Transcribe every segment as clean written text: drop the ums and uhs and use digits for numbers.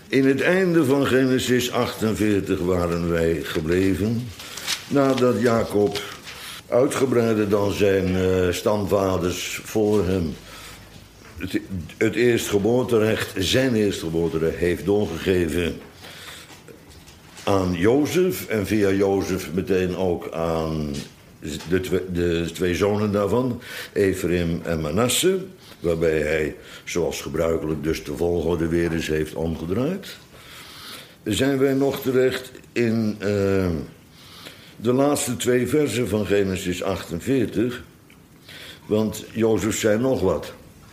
In het einde van Genesis 48 waren wij gebleven. Nadat Jacob uitgebreider dan zijn stamvaders voor hem het eerstgeboorterecht, zijn eerstgeboorterecht, heeft doorgegeven aan Jozef. En via Jozef meteen ook aan de twee zonen daarvan, Ephraim en Manasse. Waarbij hij, zoals gebruikelijk, dus de volgorde weer eens heeft omgedraaid. Zijn wij nog terecht in de laatste 2 versen van Genesis 48. Want Jozef zei nog wat.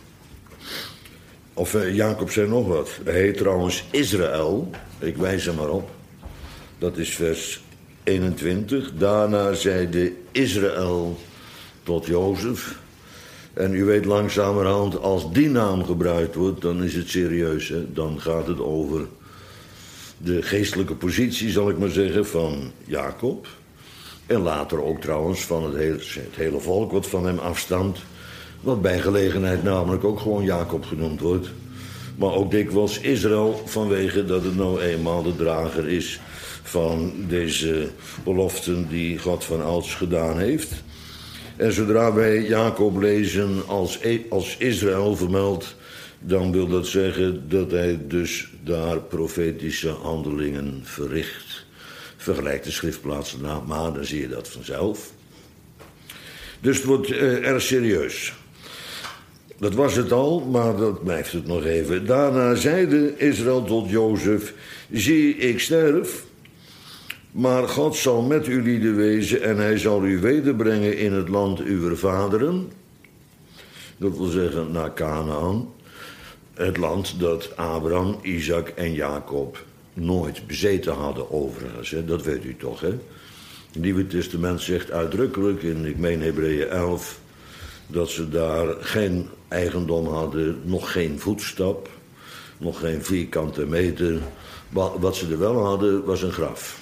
Of Jacob zei nog wat. Hij heet trouwens Israël. Ik wijs er maar op. Dat is vers 21. Daarna zeide Israël tot Jozef. En u weet langzamerhand, als die naam gebruikt wordt, dan is het serieus. Hè? Dan gaat het over de geestelijke positie, zal ik maar zeggen, van Jacob. En later ook trouwens van het hele volk wat van hem afstamt. Wat bij gelegenheid namelijk ook gewoon Jacob genoemd wordt. Maar ook dikwijls Israël, vanwege dat het nou eenmaal de drager is van deze beloften die God van ouds gedaan heeft. En zodra wij Jacob lezen als Israël vermeld, dan wil dat zeggen dat hij dus daar profetische handelingen verricht. Vergelijk de schriftplaatsen maar dan zie je dat vanzelf. Dus het wordt erg serieus. Dat was het al, maar dat blijft het nog even. Daarna zeide Israël tot Jozef: zie, ik sterf, maar God zal met u lieden wezen en hij zal u wederbrengen in het land uw vaderen. Dat wil zeggen naar Kanaan. Het land dat Abraham, Isaac en Jacob nooit bezeten hadden overigens. Hè? Dat weet u toch, hè? Het Nieuwe Testament zegt uitdrukkelijk in, ik meen Hebreeën 11... dat ze daar geen eigendom hadden, nog geen voetstap, nog geen vierkante meter. Wat ze er wel hadden, was een graf.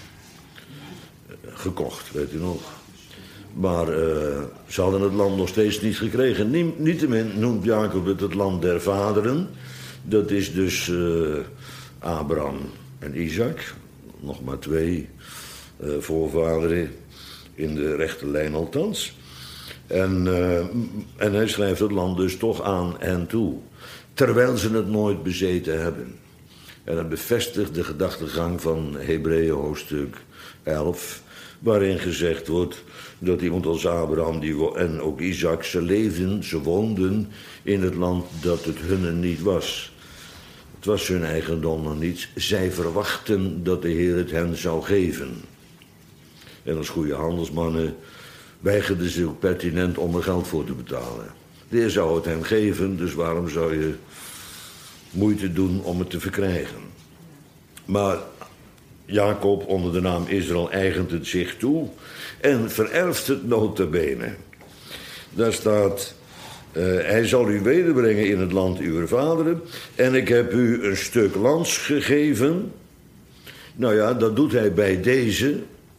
Gekocht, weet u nog. Maar ze hadden het land nog steeds niet gekregen. Niettemin noemt Jacob het land der vaderen. Dat is dus Abraham en Isaac. Nog maar 2 voorvaderen in de rechte lijn althans. En hij schrijft het land dus toch aan hen toe. Terwijl ze het nooit bezeten hebben. En dat bevestigt de gedachtegang van Hebreeën hoofdstuk 11... waarin gezegd wordt dat iemand als Abraham en ook Isaac, ze woonden in het land dat het hunne niet was. Het was hun eigendom nog niet. Zij verwachten dat de Heer het hen zou geven. En als goede handelsmannen weigerden ze ook pertinent om er geld voor te betalen. De Heer zou het hen geven, dus waarom zou je moeite doen om het te verkrijgen? Maar Jacob onder de naam Israël eigent het zich toe en vererft het nota bene. Daar staat, hij zal u wederbrengen in het land uw vaderen en ik heb u een stuk lands gegeven. Nou ja, dat doet hij bij deze.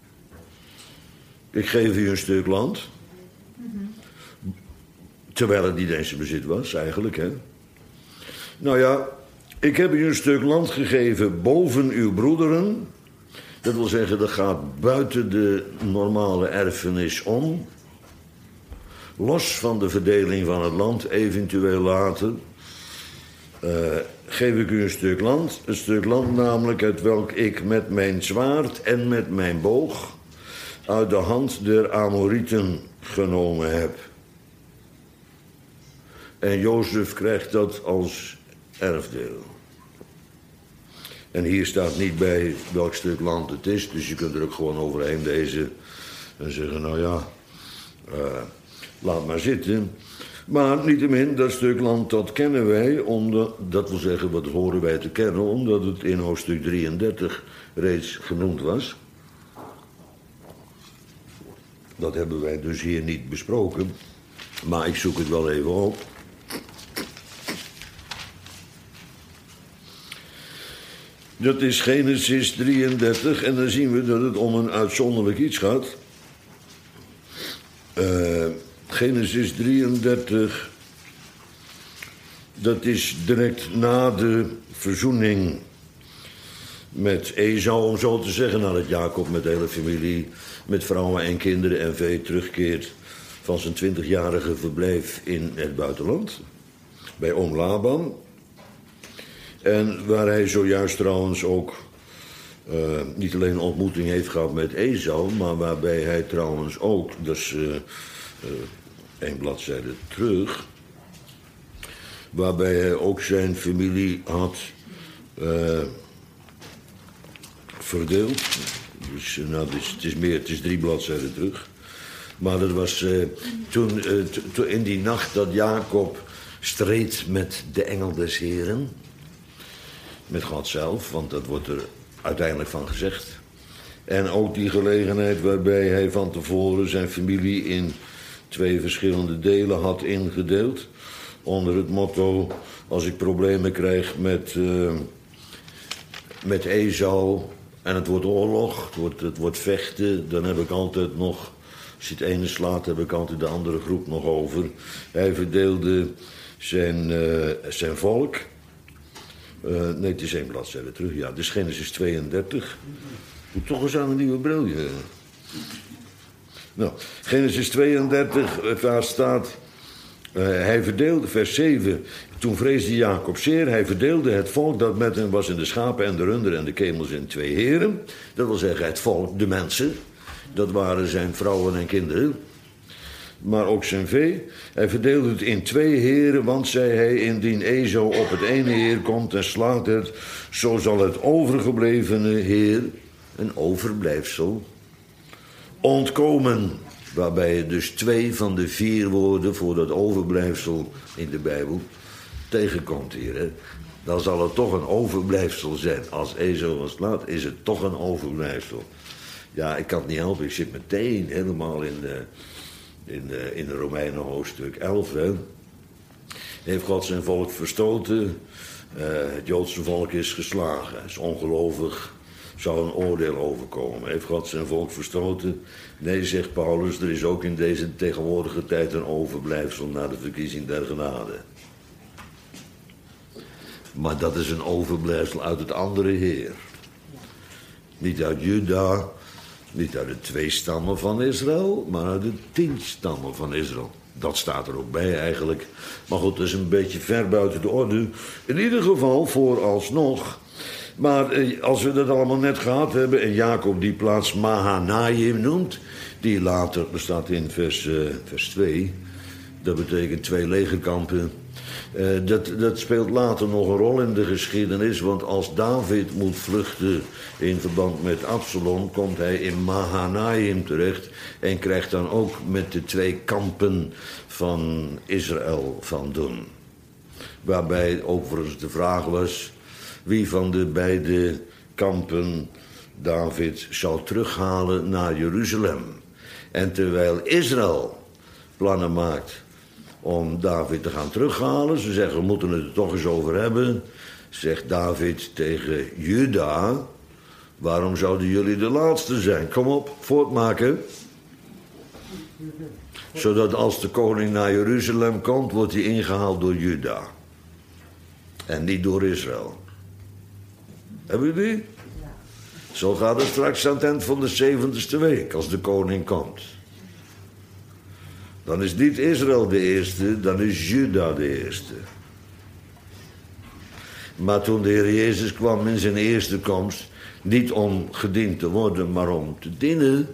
Ik geef u een stuk land. Terwijl het niet eens in bezit was, eigenlijk, hè. Nou ja, ik heb u een stuk land gegeven boven uw broederen. Dat wil zeggen, dat gaat buiten de normale erfenis om. Los van de verdeling van het land, eventueel later. Geef ik u een stuk land. Een stuk land namelijk uit welk ik met mijn zwaard en met mijn boog uit de hand der Amorieten genomen heb. En Jozef krijgt dat als erfdeel. En hier staat niet bij welk stuk land het is, dus je kunt er ook gewoon overheen lezen en zeggen, nou ja, laat maar zitten. Maar niettemin, dat stuk land, dat kennen wij, dat wil zeggen, wat horen wij te kennen, omdat het in hoofdstuk 33 reeds genoemd was. Dat hebben wij dus hier niet besproken, maar ik zoek het wel even op. Dat is Genesis 33 en dan zien we dat het om een uitzonderlijk iets gaat. Genesis 33, dat is direct na de verzoening met Esau, om zo te zeggen, nadat Jacob met de hele familie, met vrouwen en kinderen en vee terugkeert van zijn 20-jarige verblijf in het buitenland, bij oom Laban. En waar hij zojuist trouwens ook niet alleen een ontmoeting heeft gehad met Esau, maar waarbij hij trouwens ook, dus één bladzijde terug, waarbij hij ook zijn familie had verdeeld. Dus het is 3 bladzijden terug. Maar dat was toen in die nacht dat Jacob streed met de engel des Heren. Met God zelf, want dat wordt er uiteindelijk van gezegd. En ook die gelegenheid waarbij hij van tevoren zijn familie in 2 verschillende delen had ingedeeld. Onder het motto, als ik problemen krijg met Esau en het wordt oorlog, het wordt vechten, dan heb ik altijd nog, als je het ene slaat, heb ik altijd de andere groep nog over. Hij verdeelde zijn volk. Nee, het is 1 bladzijde terug. Ja, dus Genesis 32. Moet toch eens aan een nieuwe bril. Nou, Genesis 32, daar staat... hij verdeelde, vers 7... Toen vreesde Jacob zeer. Hij verdeelde het volk dat met hem was in de schapen en de runderen en de kemels in 2 heren. Dat wil zeggen het volk, de mensen. Dat waren zijn vrouwen en kinderen. Maar ook zijn vee. Hij verdeelde het in 2 heren, want, zei hij, indien Esau op het ene heer komt en slaat het, zo zal het overgeblevene heer, een overblijfsel, ontkomen. Waarbij je dus 2 van de 4 woorden voor dat overblijfsel in de Bijbel tegenkomt hier. Hè? Dan zal het toch een overblijfsel zijn. Als Esau was slaat, is het toch een overblijfsel. Ja, ik kan het niet helpen. Ik zit meteen helemaal in de Romeinen hoofdstuk 11. Hè. Heeft God zijn volk verstoten. Het Joodse volk is geslagen. Is ongelovig. Zou een oordeel overkomen. Heeft God zijn volk verstoten? Nee, zegt Paulus, er is ook in deze tegenwoordige tijd een overblijfsel na de verkiezing der genade. Maar dat is een overblijfsel uit het andere Heer. Niet uit Juda, niet uit de 2 stammen van Israël, maar uit de 10 stammen van Israël. Dat staat er ook bij eigenlijk. Maar goed, dat is een beetje ver buiten de orde. In ieder geval vooralsnog. Maar als we dat allemaal net gehad hebben en Jacob die plaats Mahanaim noemt, die later bestaat in vers 2, dat betekent 2 legerkampen. Dat speelt later nog een rol in de geschiedenis, want als David moet vluchten in verband met Absalom, komt hij in Mahanaim terecht en krijgt dan ook met de 2 kampen van Israël van doen. Waarbij overigens de vraag was wie van de beide kampen David zou terughalen naar Jeruzalem. En terwijl Israël plannen maakt om David te gaan terughalen, ze zeggen we moeten het er toch eens over hebben, zegt David tegen Juda, waarom zouden jullie de laatste zijn? Kom op, voortmaken. Zodat als de koning naar Jeruzalem komt, wordt hij ingehaald door Juda. En niet door Israël. Hebben jullie? Zo gaat het straks aan het eind van de 70ste week, als de koning komt. Dan is niet Israël de eerste, dan is Juda de eerste. Maar toen de Heer Jezus kwam in zijn eerste komst, niet om gediend te worden, maar om te dienen,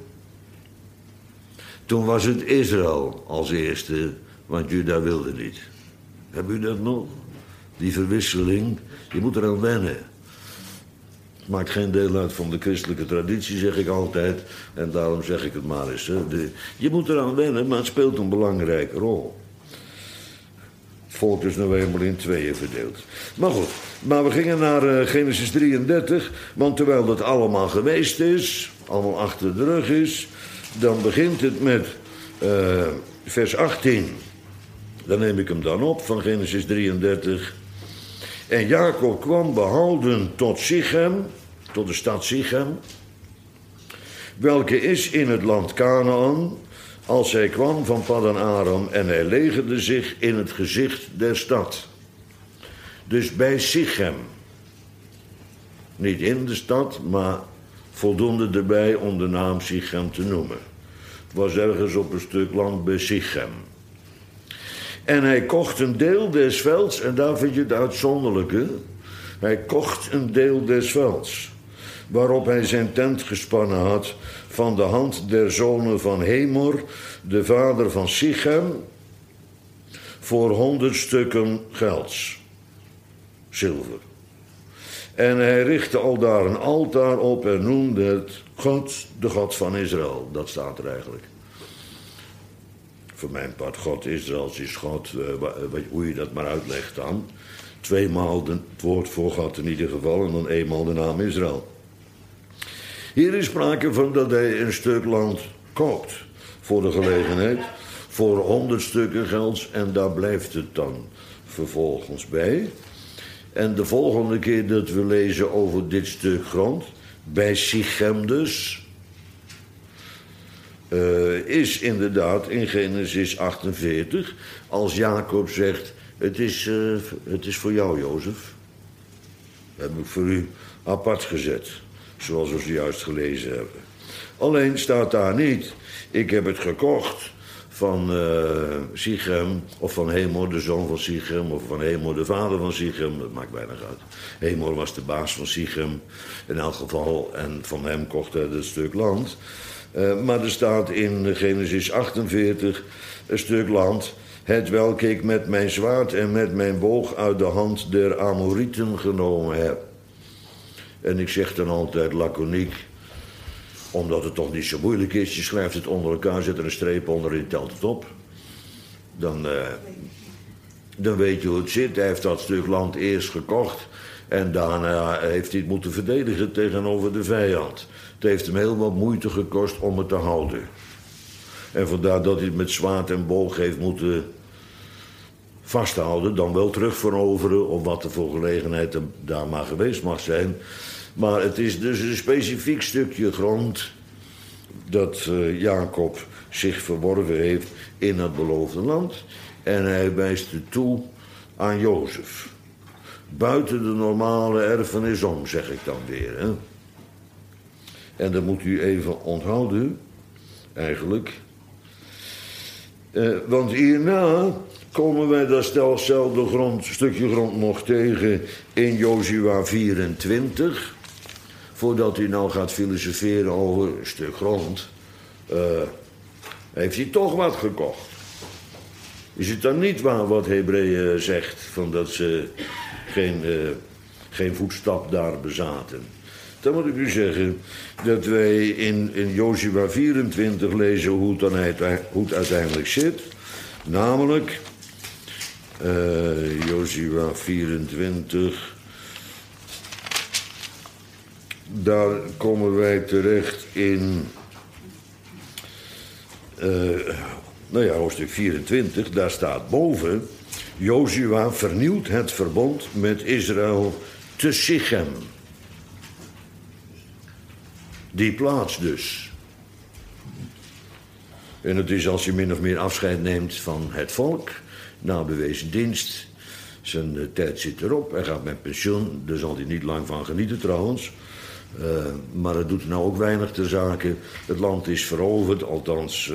toen was het Israël als eerste, want Juda wilde niet. Hebben u dat nog? Die verwisseling, je moet eraan wennen. Het maakt geen deel uit van de christelijke traditie, zeg ik altijd. En daarom zeg ik het maar eens. Hè. Je moet eraan wennen, maar het speelt een belangrijke rol. Het volk is nou eenmaal in 2 verdeeld. Maar goed, maar we gingen naar Genesis 33. Want terwijl dat allemaal geweest is, allemaal achter de rug is, dan begint het met vers 18. Dan neem ik hem dan op van Genesis 33. En Jacob kwam behouden tot Sichem, tot de stad Sichem, welke is in het land Kanaan, als hij kwam van Paddan Aram, en hij legerde zich in het gezicht der stad. Dus bij Sichem. Niet in de stad, maar voldoende erbij om de naam Sichem te noemen. Het was ergens op een stuk land bij Sichem. En hij kocht een deel des velds, en daar vind je het uitzonderlijke. Hij kocht een deel des velds, waarop hij zijn tent gespannen had van de hand der zonen van Hemor, de vader van Sichem, voor 100 stukken gelds, zilver. En hij richtte aldaar een altaar op en noemde het God, de God van Israël. Dat staat er eigenlijk. Voor mijn part, God Israëls is God, hoe je dat maar uitlegt dan. 2 maal het woord voor God in ieder geval en dan 1 maal de naam Israël. Hier is sprake van dat hij een stuk land koopt voor de gelegenheid, voor 100 stukken gelds en daar blijft het dan vervolgens bij. En de volgende keer dat we lezen over dit stuk grond, bij Sichem dus, is inderdaad in Genesis 48, als Jacob zegt, het is voor jou, Jozef. Dat heb ik voor u apart gezet, zoals we zojuist gelezen hebben. Alleen staat daar niet, ik heb het gekocht van Sichem, of van Hemor, de zoon van Sichem, of van Hemor, de vader van Sichem, dat maakt weinig uit. Hemor was de baas van Sichem, in elk geval, en van hem kocht hij het stuk land. Maar er staat in Genesis 48 een stuk land, hetwelk ik met mijn zwaard en met mijn boog uit de hand der Amorieten genomen heb. En ik zeg dan altijd laconiek, omdat het toch niet zo moeilijk is. Je schrijft het onder elkaar, zet er een streep onder en je telt het op. Dan weet je hoe het zit. Hij heeft dat stuk land eerst gekocht. En daarna heeft hij het moeten verdedigen tegenover de vijand. Het heeft hem heel wat moeite gekost om het te houden. En vandaar dat hij het met zwaard en boog heeft moeten vasthouden. Dan wel terugveroveren, of wat er voor gelegenheid daar maar geweest mag zijn. Maar het is dus een specifiek stukje grond dat Jacob zich verworven heeft in het beloofde land. En hij wijst het toe aan Jozef. Buiten de normale erfenis om, zeg ik dan weer. Hè? En dat moet u even onthouden, eigenlijk. Want hierna komen wij datzelfde stukje grond nog tegen in Jozua 24. Voordat hij nou gaat filosoferen over een stuk grond, heeft hij toch wat gekocht. Is het dan niet waar wat Hebreeën zegt, van dat ze geen voetstap daar bezaten? Dan moet ik u zeggen dat wij in Jozua 24 lezen hoe het uiteindelijk zit. Namelijk, Jozua 24... Daar komen wij terecht in hoofdstuk 24. Daar staat boven, Jozua vernieuwt het verbond met Israël te Sichem. Die plaats dus. En het is als je min of meer afscheid neemt van het volk, na bewezen dienst. Zijn tijd zit erop, hij gaat met pensioen, daar zal hij niet lang van genieten trouwens. Maar het doet nou ook weinig ter zake. Het land is veroverd, althans,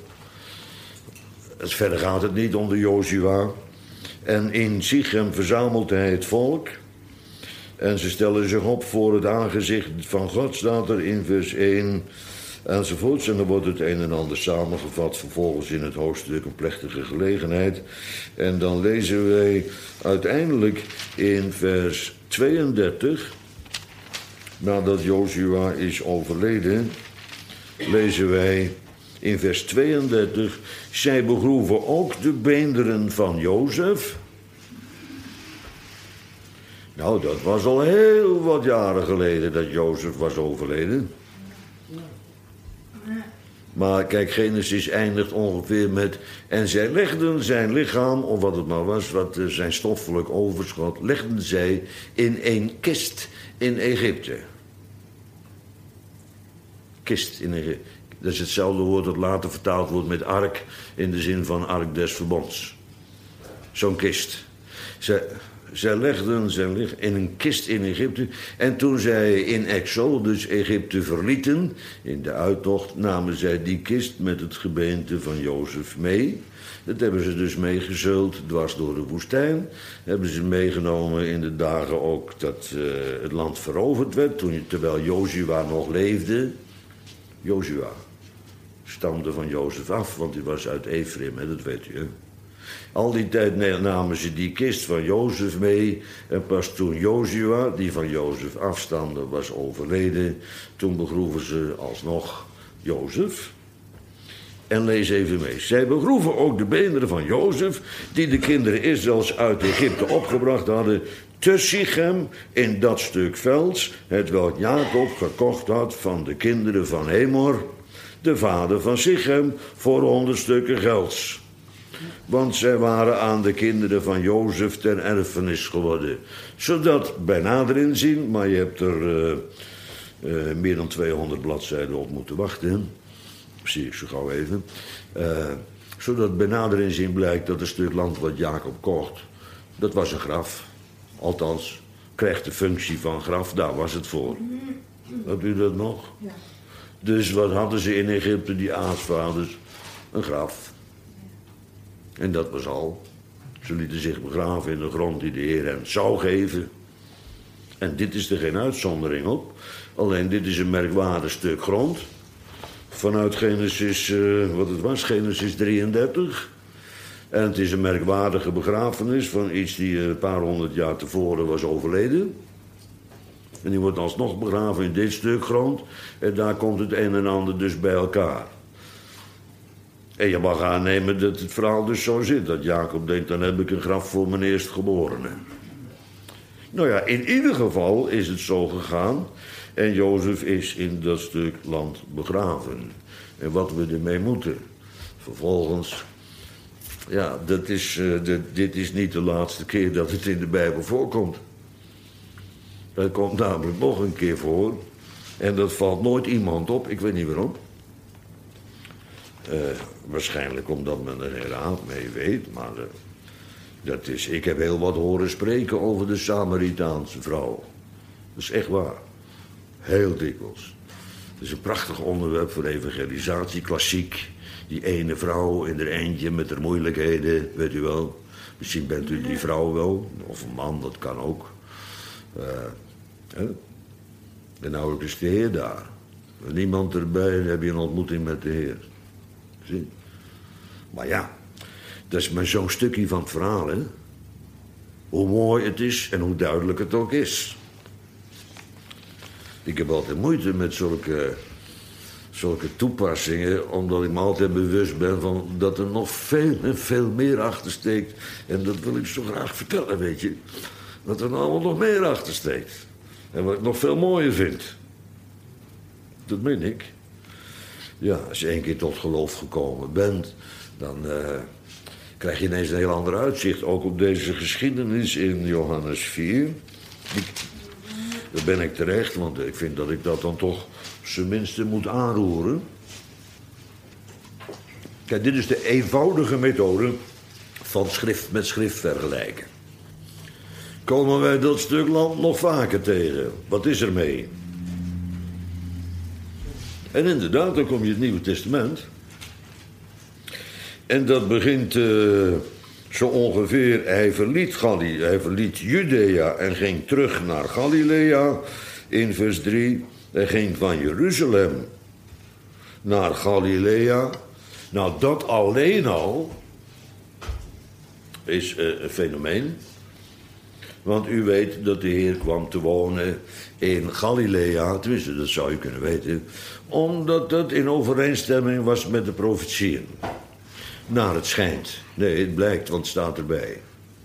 verder gaat het niet onder Jozua. En in Sichem verzamelt hij het volk. En ze stellen zich op voor het aangezicht van God, staat er in vers 1 enzovoorts. En dan wordt het een en ander samengevat, vervolgens in het hoofdstuk een plechtige gelegenheid. En dan lezen wij uiteindelijk in vers 32... Nadat Jozua is overleden, lezen wij in vers 32... Zij begroeven ook de beenderen van Jozef. Nou, dat was al heel wat jaren geleden dat Jozef was overleden. Maar kijk, Genesis eindigt ongeveer met... En zij legden zijn lichaam, of wat het maar was, zijn stoffelijk overschot... legden zij in een kist in Egypte. Kist in Egypte. Dat is hetzelfde woord dat later vertaald wordt met ark... in de zin van ark des verbonds. Zo'n kist. zij legden zijn lichaam in een kist in Egypte. En toen zij in Exodus Egypte verlieten, in de uittocht, namen zij die kist met het gebeente van Jozef mee. Dat hebben ze dus meegezeuld dwars door de woestijn. Hebben ze meegenomen in de dagen ook dat het land veroverd werd. Terwijl Jozua nog leefde. Jozua stamde van Jozef af, want hij was uit Ephraim, dat weet u. Al die tijd namen ze die kist van Jozef mee. En pas toen Jozua, die van Jozef afstamde, was overleden, toen begroeven ze alsnog Jozef. En lees even mee. Zij begroeven ook de beenderen van Jozef, die de kinderen Israëls uit Egypte opgebracht hadden, te Sichem in dat stuk velds, hetwelk Jacob gekocht had van de kinderen van Hemor, de vader van Sichem, voor 100 stukken gelds. Want zij waren aan de kinderen van Jozef ten erfenis geworden. Zodat bij nader inzien, maar je hebt er meer dan 200 bladzijden op moeten wachten. Zie ik zo gauw even. Zodat bij nader inzien blijkt dat het stuk land wat Jacob kocht, dat was een graf. Althans, krijgt de functie van graf, daar was het voor. Had u dat nog? Ja. Dus wat hadden ze in Egypte, die aartsvaders? Een graf. En dat was al. Ze lieten zich begraven in de grond die de Heer hen zou geven. En dit is er geen uitzondering op. Alleen dit is een merkwaardig stuk grond. Vanuit Genesis, wat het was, Genesis 33. En het is een merkwaardige begrafenis van iets die een paar 100 jaar tevoren was overleden. En die wordt alsnog begraven in dit stuk grond. En daar komt het een en ander dus bij elkaar. En je mag aannemen dat het verhaal dus zo zit. Dat Jacob denkt, dan heb ik een graf voor mijn eerstgeborene. Nou ja, in ieder geval is het zo gegaan. En Jozef is in dat stuk land begraven. En wat we ermee moeten. Vervolgens, ja, dit is niet de laatste keer dat het in de Bijbel voorkomt. Dat komt namelijk nog een keer voor. En dat valt nooit iemand op, ik weet niet waarom. Waarschijnlijk omdat men er geen raad mee weet, maar ik heb heel wat horen spreken over de Samaritaanse vrouw. Dat is echt waar. Heel dikwijls. Het is een prachtig onderwerp voor evangelisatie, klassiek. Die ene vrouw in haar eentje met haar moeilijkheden, weet u wel. Misschien bent u die vrouw wel, of een man, dat kan ook. En nou is de Heer daar. En niemand erbij, dan heb je een ontmoeting met de Heer. Zie? Maar ja, dat is maar zo'n stukje van het verhaal, hè. Hoe mooi het is en hoe duidelijk het ook is. Ik heb altijd moeite met zulke toepassingen, omdat ik me altijd bewust ben van dat er nog veel en veel meer achter steekt. En dat wil ik zo graag vertellen, weet je. Dat er allemaal nog meer achter steekt. En wat ik nog veel mooier vind. Dat meen ik. Ja, als je 1 keer tot geloof gekomen bent, dan krijg je ineens een heel ander uitzicht. Ook op deze geschiedenis in Johannes 4. Daar ben ik terecht, want ik vind dat ik dat dan toch zijn minste moet aanroeren. Kijk, dit is de eenvoudige methode van schrift met schrift vergelijken. Komen wij dat stuk land nog vaker tegen? Wat is er mee? En inderdaad, dan kom je het Nieuwe Testament. En dat begint zo ongeveer, hij verliet Judea en ging terug naar Galilea. In vers 3, hij ging van Jeruzalem naar Galilea. Nou, dat alleen al is een fenomeen. Want u weet dat de Heer kwam te wonen in Galilea. Tenminste, dat zou u kunnen weten. Omdat dat in overeenstemming was met de profetieën. Naar het schijnt. Nee, het blijkt, want het staat erbij.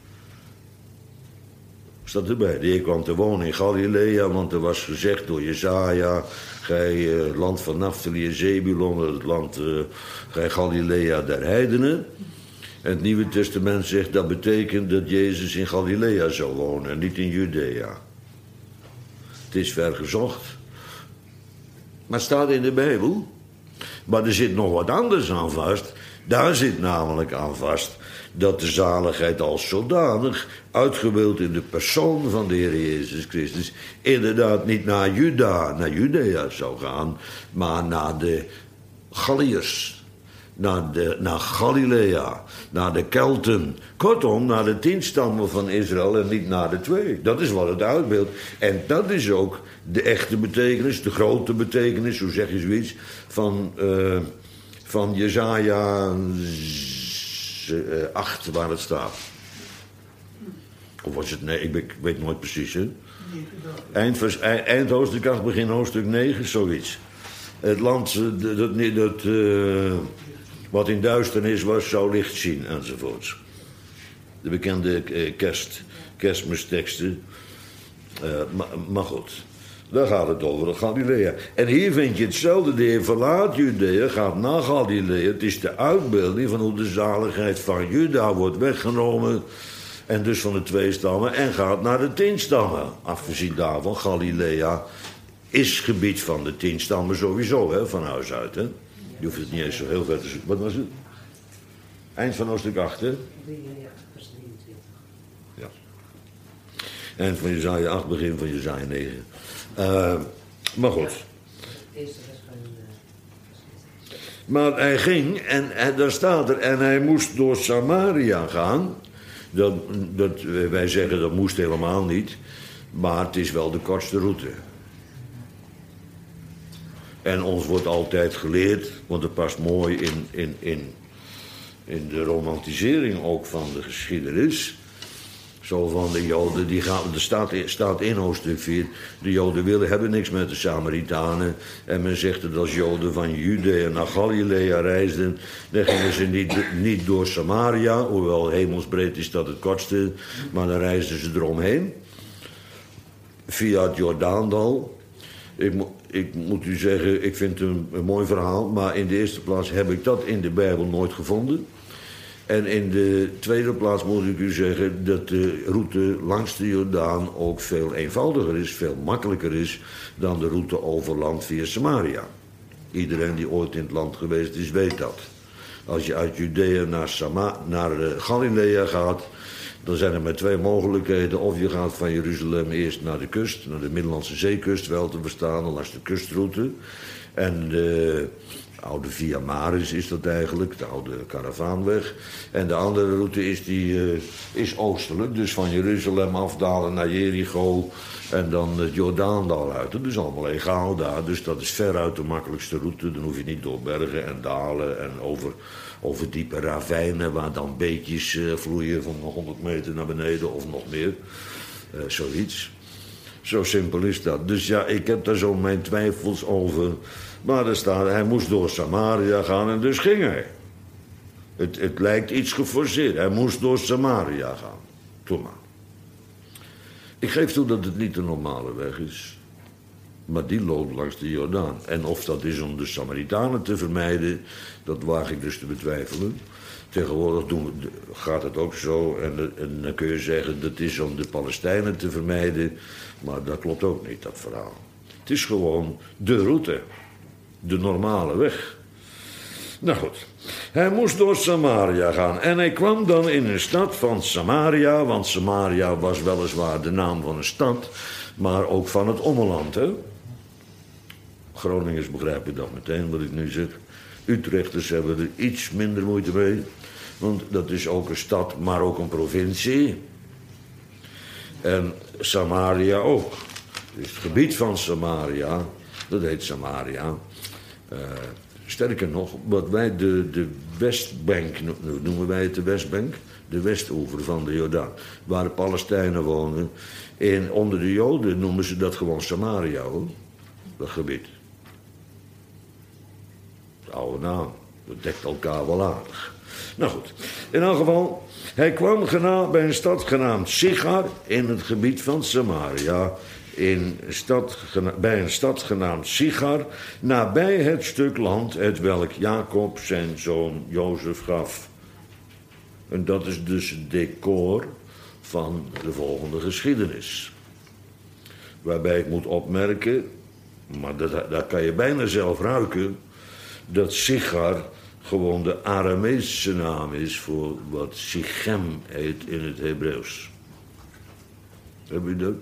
Staat erbij. De Heer kwam te wonen in Galilea, want er was gezegd door Jesaja: gij land van Naphtali en Zebulon, het land gij Galilea der heidenen. En het Nieuwe Testament zegt dat betekent dat Jezus in Galilea zou wonen en niet in Judea. Het is ver gezocht. Maar het staat in de Bijbel. Maar er zit nog wat anders aan vast. Daar zit namelijk aan vast dat de zaligheid als zodanig, uitgebeeld in de persoon van de Heer Jezus Christus, inderdaad niet naar Judea zou gaan, maar naar de Galliërs, naar Galilea, naar de Kelten. Kortom, naar de 10 stammen van Israël en niet naar de 2. Dat is wat het uitbeeldt. En dat is ook de echte betekenis, de grote betekenis, hoe zeg je zoiets, van Jesaja 8, waar het staat. Of was het? Nee, ik weet nooit precies, hè? Eind hoofdstuk 8, begin hoofdstuk 9, zoiets. Het land wat in duisternis was, zou licht zien, enzovoorts. De bekende kerstmisteksten. Maar goed, daar gaat het over, Galilea. En hier vind je hetzelfde. De Heer verlaat Judea, gaat naar Galilea. Het is de uitbeelding van hoe de zaligheid van Juda wordt weggenomen. En dus van de 2 stammen. En gaat naar de 10 stammen. Afgezien daarvan, Galilea is gebied van de 10 stammen sowieso, hè, van huis uit. Hè. Je hoeft het niet eens zo heel ver te zoeken. Wat was het? Eind van hoofdstuk 8, hè? Ja. Eind van Jesaja 8, begin van Jesaja 9. Maar goed. Maar hij ging, en daar staat er, en hij moest door Samaria gaan. Wij zeggen dat moest helemaal niet, maar het is wel de kortste route. En ons wordt altijd geleerd, want het past mooi in de romantisering ook van de geschiedenis. Zo van de Joden, er staat in hoofdstuk 4, de Joden hebben niks met de Samaritanen. En men zegt dat als Joden van Judea naar Galilea reisden, dan gingen ze niet door Samaria, hoewel hemelsbreed is dat het kortste, maar dan reisden ze eromheen. Via het Jordaandal. Ik moet u zeggen, ik vind het een mooi verhaal, maar in de eerste plaats heb ik dat in de Bijbel nooit gevonden. En in de tweede plaats moet ik u zeggen dat de route langs de Jordaan ook veel eenvoudiger is, veel makkelijker is dan de route over land via Samaria. Iedereen die ooit in het land geweest is, weet dat. Als je uit Judea naar Galilea gaat, dan zijn er maar 2 mogelijkheden. Of je gaat van Jeruzalem eerst naar de kust, naar de Middellandse Zeekust wel te verstaan, langs de kustroute. En de oude Via Maris is dat eigenlijk, de oude karavaanweg. En de andere route is oostelijk, dus van Jeruzalem afdalen naar Jericho en dan het Jordaandal uit. Dat is allemaal legaal daar, dus dat is veruit de makkelijkste route. Dan hoef je niet door bergen en dalen en over diepe ravijnen waar dan beetjes vloeien van 100 meter naar beneden of nog meer. Zoiets. Zo simpel is dat. Dus ja, ik heb daar zo mijn twijfels over. Maar er staat, hij moest door Samaria gaan en dus ging hij. Het lijkt iets geforceerd. Hij moest door Samaria gaan. Toen maar. Ik geef toe dat het niet de normale weg is. Maar die loopt langs de Jordaan. En of dat is om de Samaritanen te vermijden, dat waag ik dus te betwijfelen. Tegenwoordig gaat het ook zo. En dan kun je zeggen dat is om de Palestijnen te vermijden. Maar dat klopt ook niet, dat verhaal. Het is gewoon de route. De normale weg. Nou goed. Hij moest door Samaria gaan. En hij kwam dan in een stad van Samaria. Want Samaria was weliswaar de naam van een stad. Maar ook van het ommeland, hè. Groningers begrijpen dat meteen, wat ik nu zeg. Utrechters hebben er iets minder moeite mee. Want dat is ook een stad, maar ook een provincie. En Samaria ook. Dus het gebied van Samaria, dat heet Samaria. Sterker nog, wat wij de Westbank noemen wij het de Westbank. De Westoever van de Jordaan. Waar de Palestijnen wonen. En onder de Joden noemen ze dat gewoon Samaria, hoor. Dat gebied. De oude naam. Dat dekt elkaar wel aardig. Nou goed. In elk geval, hij kwam bij een stad genaamd Sichar in het gebied van Samaria. Bij een stad genaamd Sichar, nabij het stuk land het welk Jacob zijn zoon Jozef gaf. En dat is dus het decor van de volgende geschiedenis. Waarbij ik moet opmerken, maar dat kan je bijna zelf ruiken, dat Sichar gewoon de Arameese naam is voor wat Sichem heet in het Hebreeuws. Heb je dat?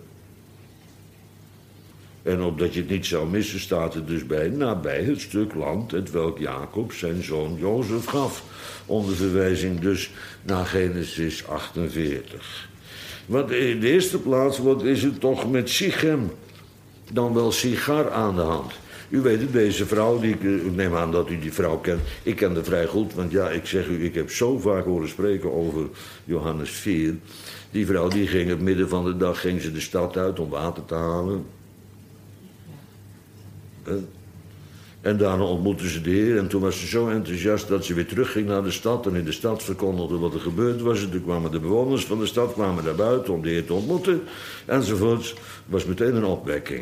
En opdat je het niet zou missen, staat er dus bij, nabij het stuk land, hetwelk Jacob zijn zoon Jozef gaf. Onder verwijzing dus naar Genesis 48. Want in de eerste plaats, wat is het toch met Sichem? Dan wel Sigar aan de hand. U weet het, deze vrouw, ik neem aan dat u die vrouw kent. Ik ken haar vrij goed, want ja, ik zeg u, ik heb zo vaak horen spreken over Johannes 4. Die vrouw die ging het midden van de dag ging ze de stad uit om water te halen. En daarna ontmoette ze de Heer en toen was ze zo enthousiast dat ze weer terugging naar de stad en in de stad verkondigde wat er gebeurd was. En toen kwamen de bewoners van de stad kwamen naar buiten om de Heer te ontmoeten enzovoort. Was meteen een opwekking.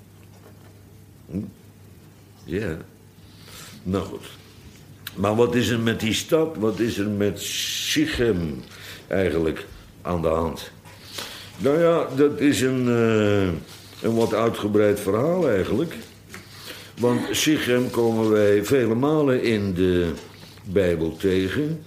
Ja. Nou goed. Maar wat is er met die stad, wat is er met Sichem eigenlijk aan de hand? Nou ja, dat is een wat uitgebreid verhaal eigenlijk. Want Sichem komen wij vele malen in de Bijbel tegen.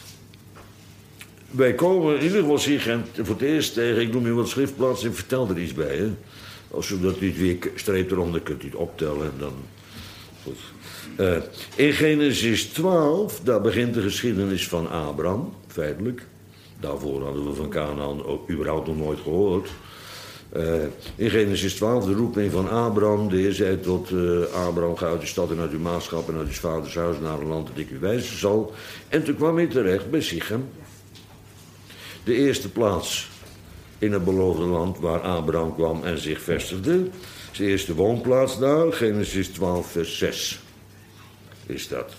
Wij komen in ieder geval Sichem voor het eerst tegen. Ik noem u wat schriftplaatsen en vertel er iets bij. Hè? Zodat u het weer streep eronder kunt u het optellen. En dan... Goed. In Genesis 12, daar begint de geschiedenis van Abraham, feitelijk. Daarvoor hadden we van Kanaan ook überhaupt nog nooit gehoord. In Genesis 12, de roeping van Abraham. De Heer zei tot Abraham, ga uit de stad en uit uw maatschap en uit uw vaders huis naar een land dat ik u wijzen zal. En toen kwam hij terecht bij Sichem. De eerste plaats in het beloofde land waar Abraham kwam en zich vestigde. Zijn eerste woonplaats daar, Genesis 12 vers 6 is dat.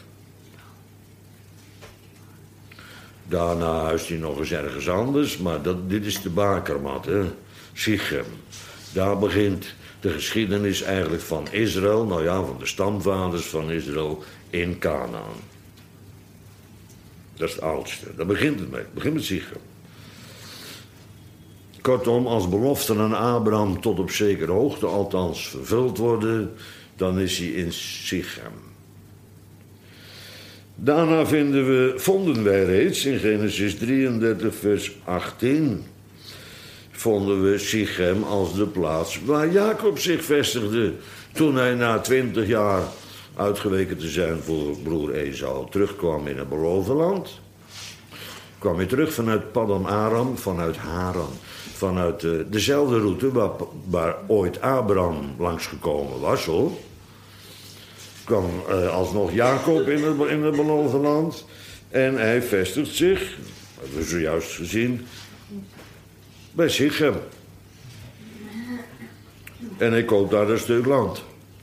Daarna huist hij nog eens ergens anders, maar dit is de bakermat, hè. Sichem. Daar begint de geschiedenis eigenlijk van Israël, nou ja, van de stamvaders van Israël in Kanaan. Dat is het oudste, daar begint het mee, het begint met Sichem. Kortom, als beloften aan Abraham tot op zekere hoogte althans vervuld worden, dan is hij in Sichem. Daarna vonden wij reeds in Genesis 33 vers 18... vonden we Sichem als de plaats waar Jacob zich vestigde toen hij na 20 jaar uitgeweken te zijn voor broer Esau terugkwam in het beloofde land. Kwam hij terug vanuit Paddan Aram, vanuit Haran, vanuit dezelfde route waar ooit Abraham langsgekomen was, hoor. Kwam alsnog Jacob in het beloofde land en hij vestigt zich, dat hebben we zojuist gezien, bij Sichem. En hij koopt daar een stuk land.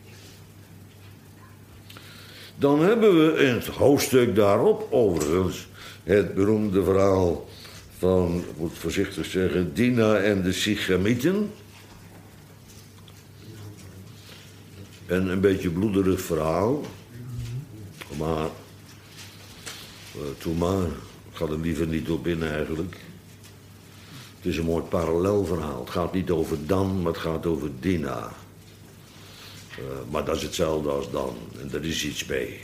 Dan hebben we in het hoofdstuk daarop, overigens, het beroemde verhaal van, ik moet voorzichtig zeggen, Dina en de Sichemieten. Een beetje bloederig verhaal. Maar, toen maar, ik ga er liever niet op in eigenlijk. Het is een mooi parallelverhaal. Het gaat niet over Dan, maar het gaat over Dina. Maar dat is hetzelfde als Dan. En er is iets bij.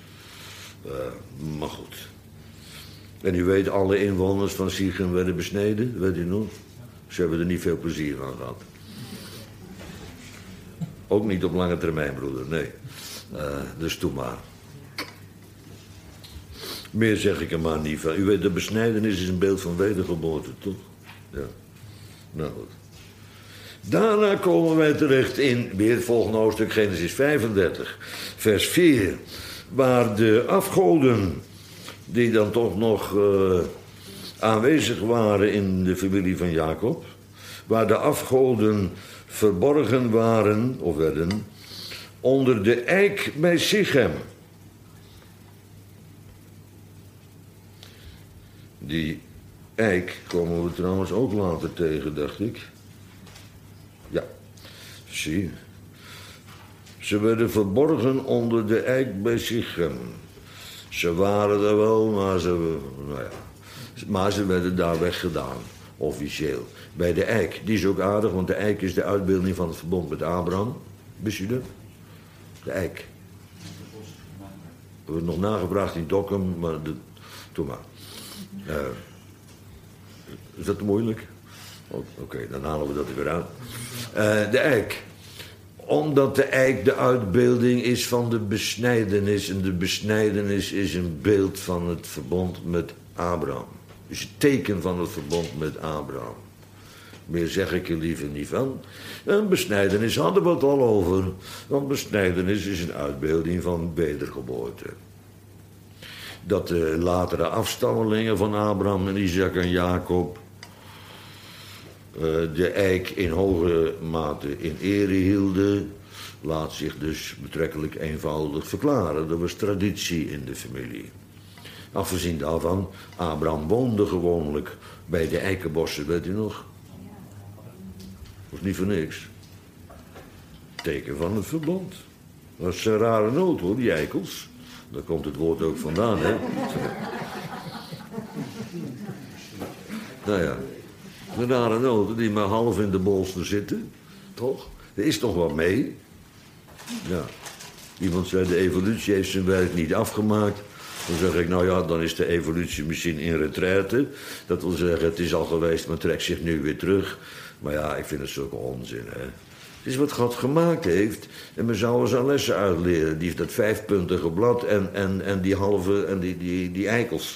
Maar goed. En u weet, alle inwoners van Sichem werden besneden, weet u nog? Ze hebben er niet veel plezier aan gehad. Ook niet op lange termijn, broeder, nee. Dus doe maar. Meer zeg ik er maar niet van. U weet, de besnijdenis is een beeld van wedergeboorte, toch? Ja. Nou goed. Daarna komen wij terecht in, weer het volgende hoofdstuk, Genesis 35, vers 4. Waar de afgoden, die dan toch nog aanwezig waren in de familie van Jacob, waar de afgoden verborgen waren, of werden, onder de eik bij Sichem. Die eik komen we trouwens ook later tegen, dacht ik. Ja, zie. Ze werden verborgen onder de eik bij Sichem. Ze waren er wel, maar ze werden daar weggedaan, officieel. Bij de eik, die is ook aardig, want de eik is de uitbeelding van het verbond met Abraham. Wist u dat? De eik. We hebben nog nagevraagd in Dokkum, maar doe maar. Is dat te moeilijk? Oké, dan halen we dat er weer uit. De eik. Omdat de eik de uitbeelding is van de besnijdenis. En de besnijdenis is een beeld van het verbond met Abraham. Dus het teken van het verbond met Abraham. Meer zeg ik er liever niet van. En besnijdenis hadden we het al over. Want besnijdenis is een uitbeelding van wedergeboorte. Dat de latere afstammelingen van Abraham en Isaac en Jacob de eik in hoge mate in ere hielden, laat zich dus betrekkelijk eenvoudig verklaren. Er was traditie in de familie. Afgezien daarvan, Abraham woonde gewoonlijk bij de eikenbossen, weet u nog? Dat was niet voor niks. Teken van het verbond. Dat was een rare noot hoor, die eikels. Daar komt het woord ook vandaan, hè? Nou ja, de rare noten die maar half in de bolster zitten, toch? Er is toch wat mee. Ja. Iemand zei, de evolutie heeft zijn werk niet afgemaakt. Dan zeg ik, nou ja, dan is de evolutie misschien in retraite. Dat wil zeggen, het is al geweest, maar trekt zich nu weer terug. Maar ja, ik vind het zulke onzin, hè. Het is wat God gemaakt heeft. En men zou er zijn lessen uitleren. Die heeft dat 5-puntige blad en die halve en die eikels.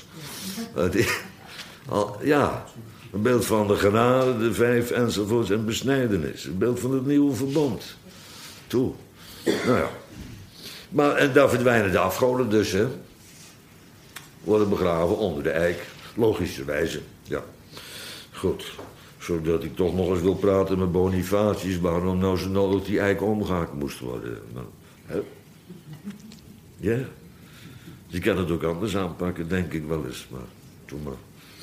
Ja, een beeld van de genade, de 5 enzovoorts en besnijdenis. Een beeld van het nieuwe verbond. Toe. Nou ja. Maar, en daar verdwijnen de afgoden dus, hè. Worden begraven onder de eik. Logischerwijze, ja. Goed. Zodat ik toch nog eens wil praten met Bonifatius waarom nou zo nodig die eik omgehaakt moest worden. Nou, hè? Ja. Je kan het ook anders aanpakken, denk ik wel eens. Maar, doe maar.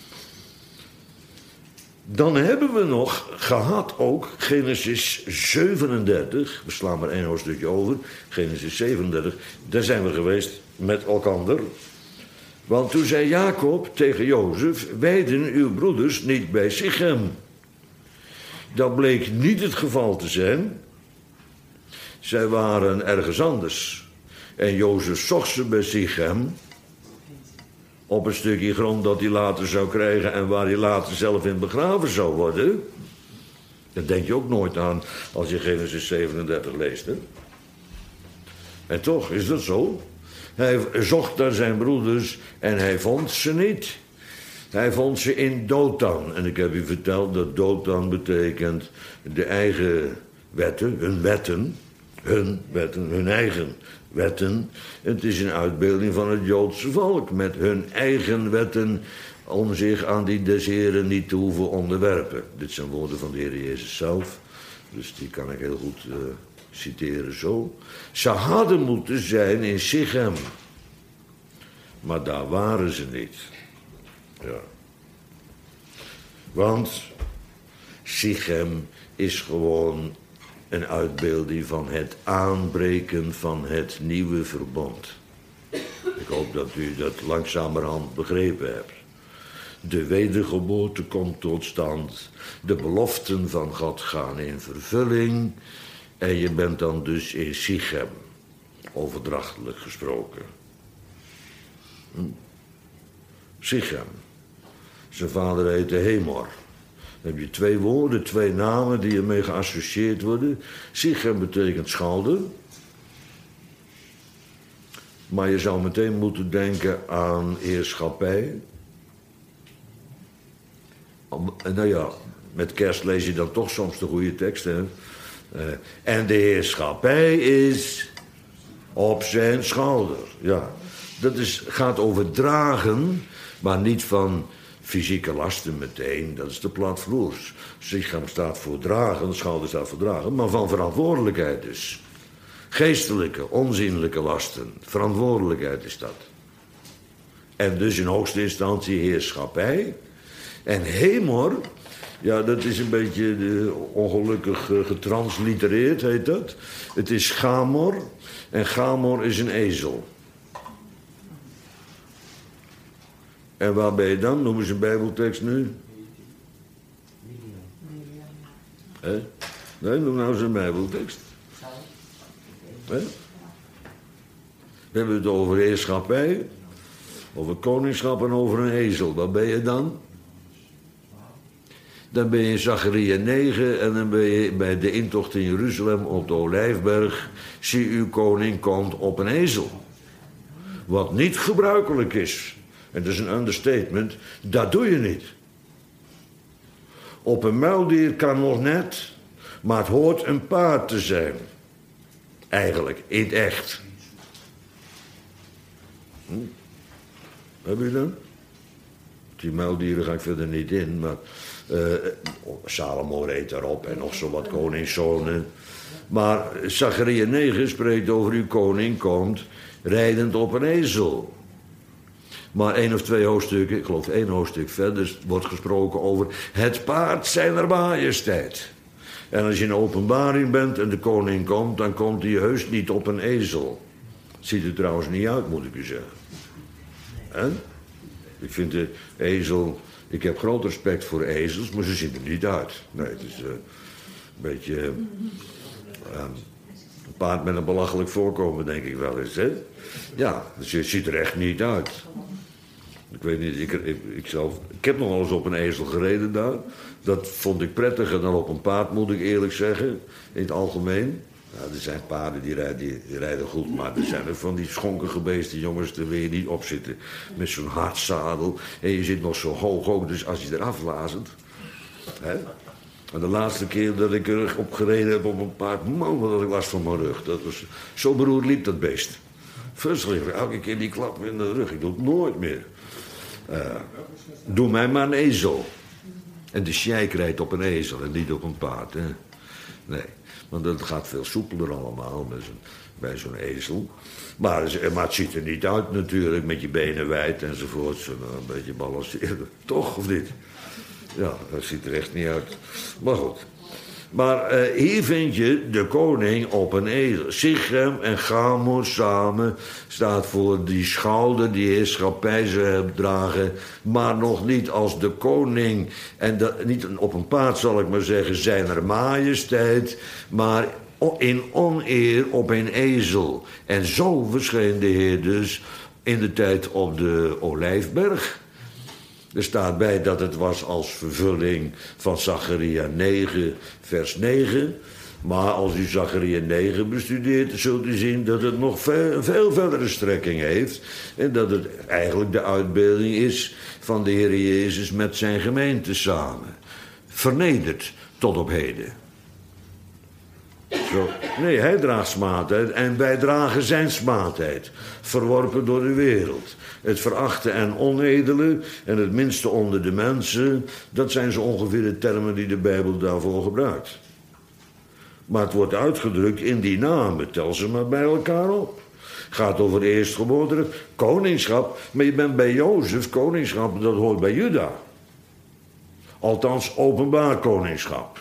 Dan hebben we nog gehad ook Genesis 37. We slaan maar 1 hoofdstukje over. Genesis 37. Daar zijn we geweest met elkander. Want toen zei Jacob tegen Jozef: weiden uw broeders niet bij Sichem. Dat bleek niet het geval te zijn. Zij waren ergens anders. En Jozef zocht ze bij Sichem. Op een stukje grond dat hij later zou krijgen en waar hij later zelf in begraven zou worden. Daar denk je ook nooit aan als je Genesis 37 leest, hè? En toch is dat zo. Hij zocht naar zijn broeders en hij vond ze niet. Hij vond ze in Dothan. En ik heb u verteld dat Dothan betekent de eigen wetten, hun eigen wetten. Het is een uitbeelding van het Joodse volk met hun eigen wetten om zich aan die des Heren niet te hoeven onderwerpen. Dit zijn woorden van de Heer Jezus zelf, dus die kan ik heel goed citeren zo. Ze hadden moeten zijn in Sichem, maar daar waren ze niet. Ja. Want Sichem is gewoon een uitbeelding van het aanbreken van het nieuwe verbond. Ik hoop dat u dat langzamerhand begrepen hebt. De wedergeboorte komt tot stand. De beloften van God gaan in vervulling. En je bent dan dus in Sichem, overdrachtelijk gesproken. Sichem. Zijn vader heette Hemor. Dan heb je 2 woorden, 2 namen die ermee geassocieerd worden. Sichem betekent schouder. Maar je zou meteen moeten denken aan heerschappij. Nou ja, met kerst lees je dan toch soms de goede tekst, hè. En de heerschappij is op zijn schouder. Ja, dat gaat over dragen, maar niet van fysieke lasten meteen. Dat is de platvloers. Sichem staat voor dragen, de schouder staat voor dragen, maar van verantwoordelijkheid dus. Geestelijke, onzienlijke lasten. Verantwoordelijkheid is dat. En dus in hoogste instantie heerschappij. En Hemor, ja, dat is een beetje ongelukkig getranslitereerd, heet dat. Het is Gamor. En Gamor is een ezel. En waar ben je dan? Noem eens een bijbeltekst nu. Nee, noem nou eens een bijbeltekst. We hebben het over heerschappij, over koningschap en over een ezel. Wat ben je dan? Dan ben je in Zacharia 9 en dan ben je bij de intocht in Jeruzalem op de Olijfberg. Zie, uw koning komt op een ezel. Wat niet gebruikelijk is. En dat is een understatement. Dat doe je niet. Op een muildier kan nog net, maar het hoort een paard te zijn. Eigenlijk, in het echt. Heb je dat? Die muildieren ga ik verder niet in, maar Salomo reed daarop en nog zo wat koningszonen. Maar Zacharia 9 spreekt over uw koning komt rijdend op een ezel. Maar 1 of 2 hoofdstukken, ik geloof 1 hoofdstuk verder, wordt gesproken over het paard zijner majesteit. En als je in openbaring bent en de koning komt, dan komt hij heus niet op een ezel. Ziet er trouwens niet uit, moet ik u zeggen. En? Ik vind de ezel... Ik heb groot respect voor ezels, maar ze zien er niet uit. Nee, het is een beetje... een paard met een belachelijk voorkomen, denk ik wel eens, hè? Ja, ze ziet er echt niet uit. Ik weet niet, ik heb nog wel eens op een ezel gereden daar. Dat vond ik prettiger dan op een paard, moet ik eerlijk zeggen. In het algemeen. Ja, er zijn paarden die rijden goed, maar er zijn er van die schonkige beesten, jongens, daar wil je niet op zitten. Met zo'n hard zadel. En je zit nog zo hoog ook, dus als je eraf lazert. Hè? En de laatste keer dat ik erop gereden heb op een paard, man, wat had ik last van mijn rug. Dat was, zo beroerd liep dat beest. Verschrikkelijk, elke keer die klap in de rug. Ik doe het nooit meer. Doe mij maar een ezel. En de sheik rijdt op een ezel en niet op een paard. Hè? Nee, want dat gaat veel soepeler allemaal bij zo'n ezel. Maar het ziet er niet uit natuurlijk, met je benen wijd enzovoort. Een beetje balanceren. Toch, of niet? Ja, dat ziet er echt niet uit. Maar goed. Maar hier vind je de koning op een ezel. Sichem en Gamor samen staat voor die schouder die heerschappij ze dragen. Maar nog niet als de koning. En dat, niet op een paard zal ik maar zeggen, zijner majesteit. Maar in oneer op een ezel. En zo verscheen de Heer dus in de tijd op de Olijfberg. Er staat bij dat het was als vervulling van Zacharia 9, vers 9. Maar als u Zacharia 9 bestudeert, zult u zien dat het nog veel verdere strekking heeft. En dat het eigenlijk de uitbeelding is van de Heer Jezus met zijn gemeente samen. Vernederd tot op heden. Zo. Nee, hij draagt smaadheid en wij dragen zijn smaadheid. Verworpen door de wereld. Het verachten en onedele en het minste onder de mensen, dat zijn zo ongeveer de termen die de Bijbel daarvoor gebruikt. Maar het wordt uitgedrukt in die namen, tel ze maar bij elkaar op. Gaat over eerstgeboorte, koningschap, maar je bent bij Jozef, koningschap, dat hoort bij Juda. Althans, openbaar koningschap.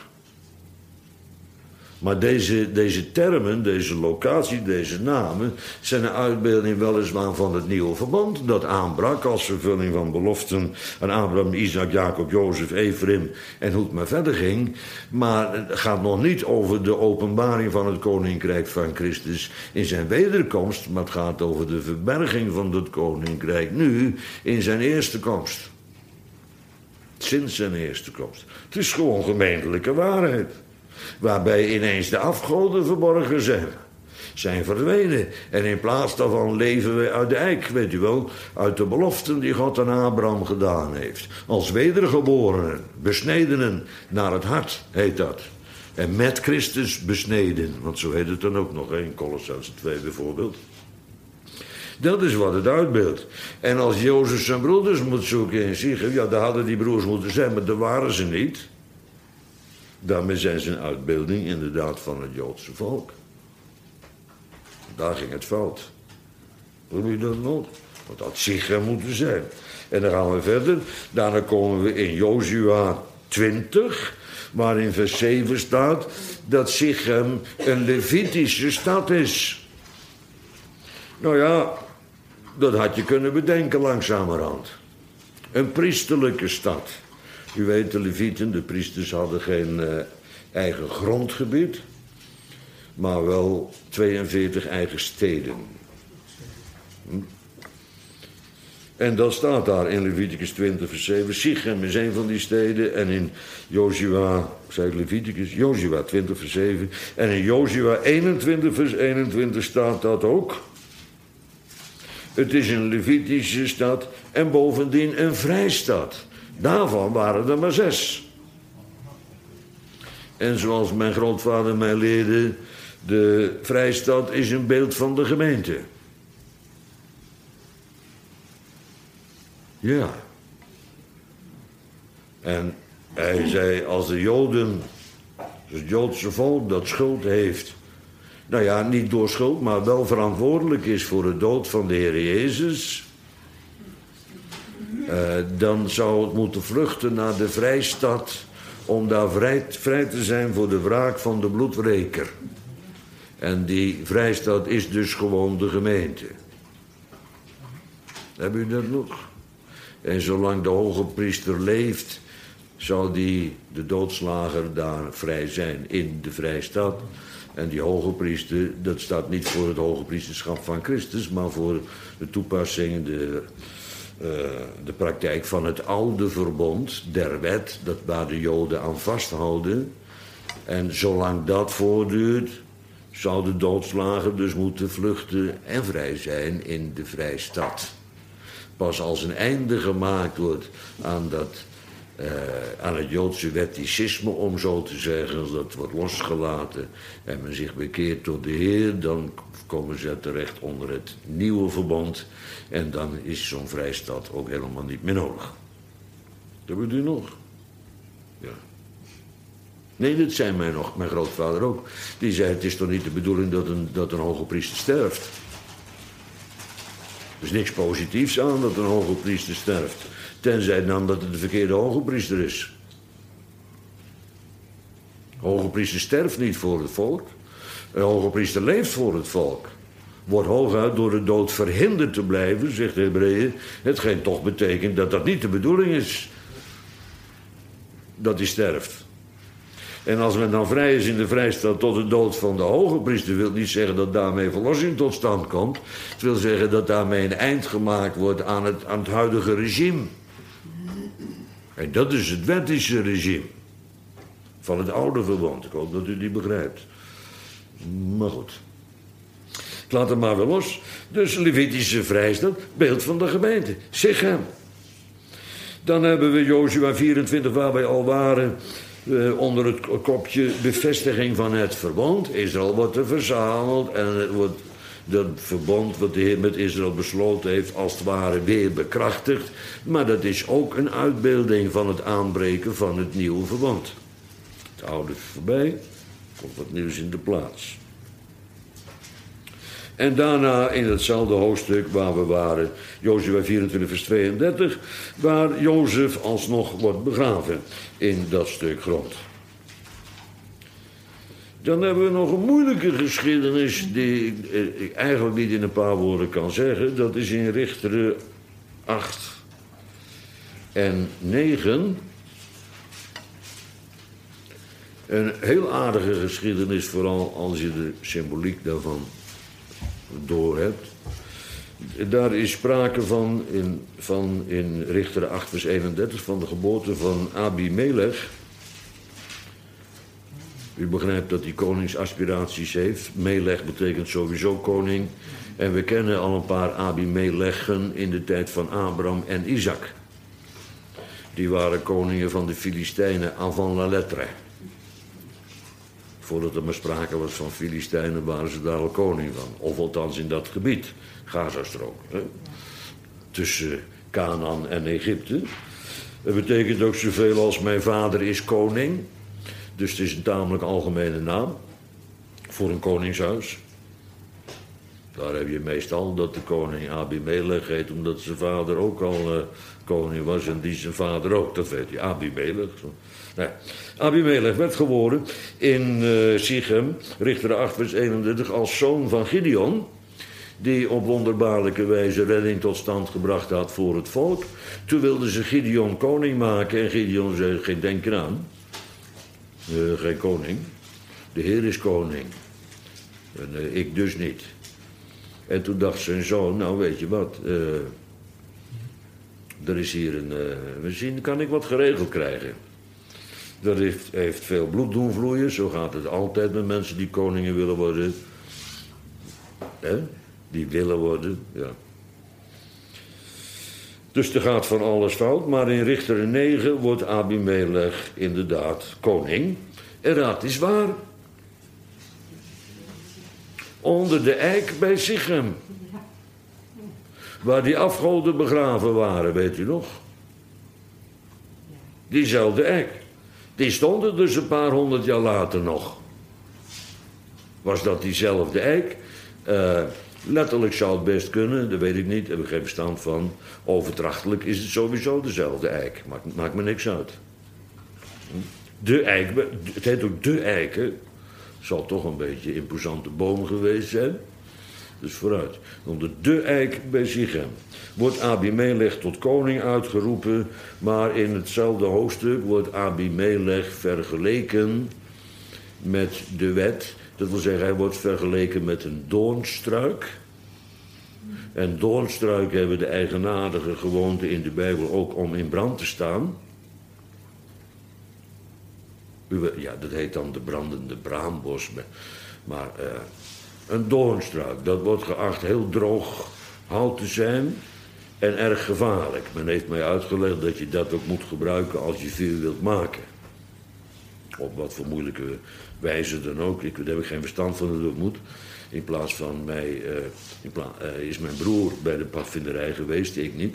Maar deze termen, deze locatie, deze namen zijn een uitbeelding weliswaar van het nieuwe verbond. Dat aanbrak als vervulling van beloften aan Abraham, Isaac, Jacob, Jozef, Ephraim en hoe het maar verder ging. Maar het gaat nog niet over de openbaring van het koninkrijk van Christus in zijn wederkomst. Maar het gaat over de verberging van het koninkrijk nu in zijn eerste komst. Sinds zijn eerste komst. Het is gewoon gemeentelijke waarheid. Waarbij ineens de afgoden verborgen zijn verdwenen. En in plaats daarvan leven we uit de eik, weet u wel. Uit de beloften die God aan Abraham gedaan heeft. Als wedergeborenen, besnedenen naar het hart heet dat. En met Christus besneden. Want zo heet het dan ook nog in Kolossenzen 2 bijvoorbeeld. Dat is wat het uitbeeldt. En als Jozef zijn broeders moet zoeken in Sichem, ja, daar hadden die broers moeten zijn, maar daar waren ze niet. Daarmee zijn ze een uitbeelding inderdaad van het Joodse volk. Daar ging het fout. Hoe je dat nog? Want dat had Sichem moeten zijn. En dan gaan we verder. Daarna komen we in Jozua 20, waar in vers 7 staat dat Sichem een Levitische stad is. Nou ja, dat had je kunnen bedenken langzamerhand. Een priesterlijke stad. U weet, de Levieten, de priesters hadden geen eigen grondgebied, maar wel 42 eigen steden. En dat staat daar in Leviticus 20 vers 7. Sichem is een van die steden. En in Jozua, zei ik Leviticus, Jozua 20 vers 7. En in Jozua 21 vers 21 staat dat ook. Het is een Levitische stad en bovendien een vrijstad. Daarvan waren er maar 6. En zoals mijn grootvader mij leerde, de vrijstad is een beeld van de gemeente. Ja. En hij zei, als de Joden, het Joodse volk dat schuld heeft, nou ja, niet door schuld, maar wel verantwoordelijk is voor de dood van de Heer Jezus, dan zou het moeten vluchten naar de vrijstad om daar vrij te zijn voor de wraak van de bloedwreker. En die vrijstad is dus gewoon de gemeente. Hebben u dat nog? En zolang de hoge priester leeft, zal de doodslager daar vrij zijn in de vrijstad. En die hoge priester, dat staat niet voor het hoge priesterschap van Christus, maar voor de toepassing, de praktijk van het oude verbond der wet, dat waar de Joden aan vasthouden. En zolang dat voortduurt, zou de doodslager dus moeten vluchten en vrij zijn in de vrijstad. Pas als een einde gemaakt wordt aan het Joodse wetticisme, om zo te zeggen, als dat wordt losgelaten en men zich bekeert tot de Heer, dan komen ze terecht onder het nieuwe verbond en dan is zo'n vrijstad ook helemaal niet meer nodig. Dat weet u nog? Ja. Nee, dat zei mij nog, mijn grootvader ook. Die zei, het is toch niet de bedoeling dat een hoge priester sterft. Er is niks positiefs aan dat een hoge priester sterft. Tenzij dan dat het de verkeerde hoge priester is. Een hoge priester sterft niet voor het volk. Een hoge priester leeft voor het volk. Wordt hooguit door de dood verhinderd te blijven, zegt de Hebreeën. Hetgeen toch betekent dat dat niet de bedoeling is. Dat hij sterft. En als men dan vrij is in de vrijstad tot de dood van de hoge priester, wil niet zeggen dat daarmee verlossing tot stand komt. Het wil zeggen dat daarmee een eind gemaakt wordt aan het huidige regime. En dat is het wettische regime. Van het oude verbond. Ik hoop dat u die begrijpt. Maar goed. Ik laat het maar weer los. Dus Levitische vrijstad, beeld van de gemeente. Sichem. Dan hebben we Jozua 24, waar wij al waren, onder het kopje bevestiging van het verbond. Israël wordt er verzameld en het wordt dat verbond wat de Heer met Israël besloten heeft als het ware weer bekrachtigd. Maar dat is ook een uitbeelding van het aanbreken van het nieuwe verbond. Het oude is voorbij, komt wat nieuws in de plaats. En daarna in hetzelfde hoofdstuk waar we waren, Jozua 24 vers 32, waar Jozef alsnog wordt begraven in dat stuk grond. Dan hebben we nog een moeilijke geschiedenis die ik eigenlijk niet in een paar woorden kan zeggen. Dat is in Richteren 8 en 9. Een heel aardige geschiedenis, vooral als je de symboliek daarvan door hebt. Daar is sprake van in Richteren 8 vers 31 van de geboorte van Abimelech. U begrijpt dat hij koningsaspiraties heeft. Melech betekent sowieso koning. En we kennen al een paar Abimelechen in de tijd van Abraham en Isaac. Die waren koningen van de Filistijnen avant la lettre. Voordat er maar sprake was van Filistijnen, waren ze daar al koning van. Of althans in dat gebied, Gazastrook. Tussen Canaan en Egypte. Dat betekent ook zoveel als mijn vader is koning. Dus het is een tamelijk algemene naam voor een koningshuis. Daar heb je meestal dat de koning Abimelech heet, omdat zijn vader ook al koning was en die zijn vader ook. Dat weet je, Abimelech. Nee. Abimelech werd geboren in Sichem, Richteren 8 vers 31, als zoon van Gideon, die op wonderbaarlijke wijze redding tot stand gebracht had voor het volk. Toen wilden ze Gideon koning maken en Gideon zei, geen denk eraan. Geen koning. De Heer is koning. En ik dus niet. En toen dacht zijn zoon, nou weet je wat, er is hier misschien kan ik wat geregeld krijgen. Dat heeft veel bloed doen vloeien, zo gaat het altijd met mensen die koningen willen worden. Die willen worden, ja. Dus er gaat van alles fout, maar in Richteren 9 wordt Abimelech inderdaad koning. En raad is waar. Onder de eik bij Sichem. Waar die afgoden begraven waren, weet u nog? Diezelfde eik. Die stonden dus een paar honderd jaar later nog. Was dat diezelfde eik? Letterlijk zou het best kunnen, dat weet ik niet, daar heb ik geen verstand van. Overdrachtelijk is het sowieso dezelfde eik. Maakt me niks uit. De eik, het heet ook de eiken. Zal toch een beetje imposante boom geweest zijn. Dus vooruit. Onder de eik bij Sichem wordt Abimelech tot koning uitgeroepen. Maar in hetzelfde hoofdstuk wordt Abimelech vergeleken met de wet. Dat wil zeggen, hij wordt vergeleken met een doornstruik. En doornstruiken hebben de eigenaardige gewoonte in de Bijbel ook om in brand te staan. Ja, dat heet dan de brandende braambos. Maar een doornstruik, dat wordt geacht heel droog hout te zijn en erg gevaarlijk. Men heeft mij uitgelegd dat je dat ook moet gebruiken als je vuur wilt maken. Op wat voor moeilijke wijze dan ook. Daar heb ik geen verstand van dat het moet. In plaats van mij is mijn broer bij de padvinderij geweest, ik niet.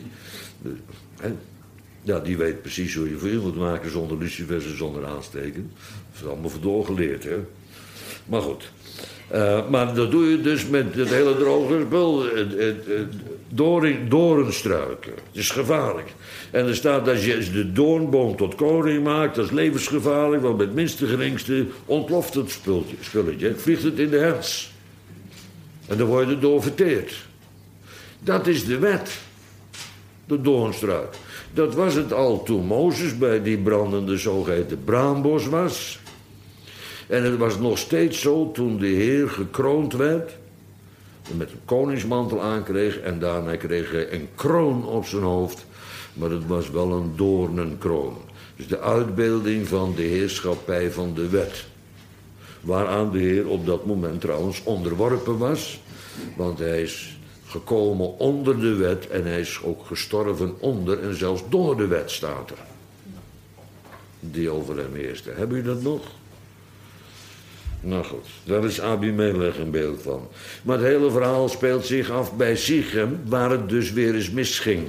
Ja, die weet precies hoe je vuur moet maken zonder lucifers en zonder aansteken. Dat is allemaal voor doorgeleerd, hè. Maar goed. Maar dat doe je dus met het hele droge spul. Doornstruiken. Het is gevaarlijk. En er staat, als je de doornboom tot koning maakt, dat is levensgevaarlijk, want met het minste geringste ontploft het spulletje. Vliegt het in de hers. En dan word je door verteerd. Dat is de wet. De doornstruik. Dat was het al toen Mozes bij die brandende zogeheten braambos was. En het was nog steeds zo toen de Heer gekroond werd. Met een koningsmantel aankreeg. En daarna kreeg hij een kroon op zijn hoofd. Maar het was wel een doornenkroon. Dus de uitbeelding van de heerschappij van de wet. Waaraan de Heer op dat moment trouwens onderworpen was. Want hij is gekomen onder de wet en hij is ook gestorven onder en zelfs door de wet staat er. Die over hem heerste. Hebben jullie dat nog? Nou goed, daar is Abimelech een beeld van. Maar het hele verhaal speelt zich af bij Sichem, waar het dus weer eens misging.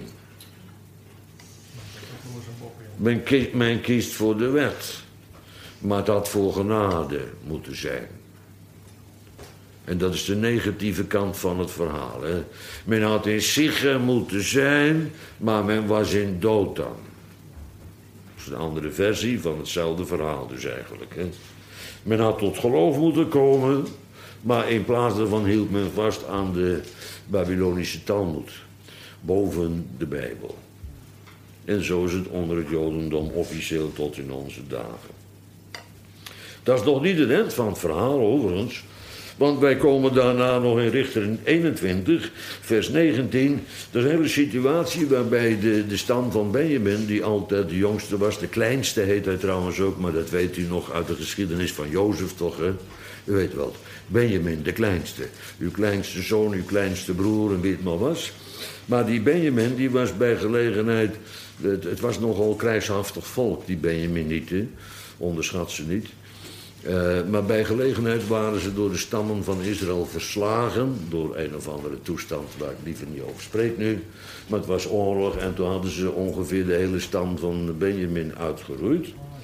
Men kiest voor de wet, maar het had voor genade moeten zijn. En dat is de negatieve kant van het verhaal. Hè. Men had in Sichem moeten zijn, maar men was in Dothan. Dat is een andere versie van hetzelfde verhaal dus eigenlijk. Hè. Men had tot geloof moeten komen, maar in plaats daarvan hield men vast aan de Babylonische Talmud. Boven de Bijbel. En zo is het onder het Jodendom officieel tot in onze dagen. Dat is nog niet het eind van het verhaal overigens. Want wij komen daarna nog in Richteren 21, vers 19. Dat is een hele situatie waarbij de stam van Benjamin, die altijd de jongste was, de kleinste heet hij trouwens ook, maar dat weet u nog uit de geschiedenis van Jozef toch, hè? U weet wel, Benjamin, de kleinste. Uw kleinste zoon, uw kleinste broer en wie het maar was. Maar die Benjamin, die was bij gelegenheid, het was nogal krijgshaftig volk, die Benjaminieten, onderschat ze niet. Maar bij gelegenheid waren ze door de stammen van Israël verslagen. Door een of andere toestand waar ik liever niet over spreek nu. Maar het was oorlog en toen hadden ze ongeveer de hele stam van Benjamin uitgeroeid.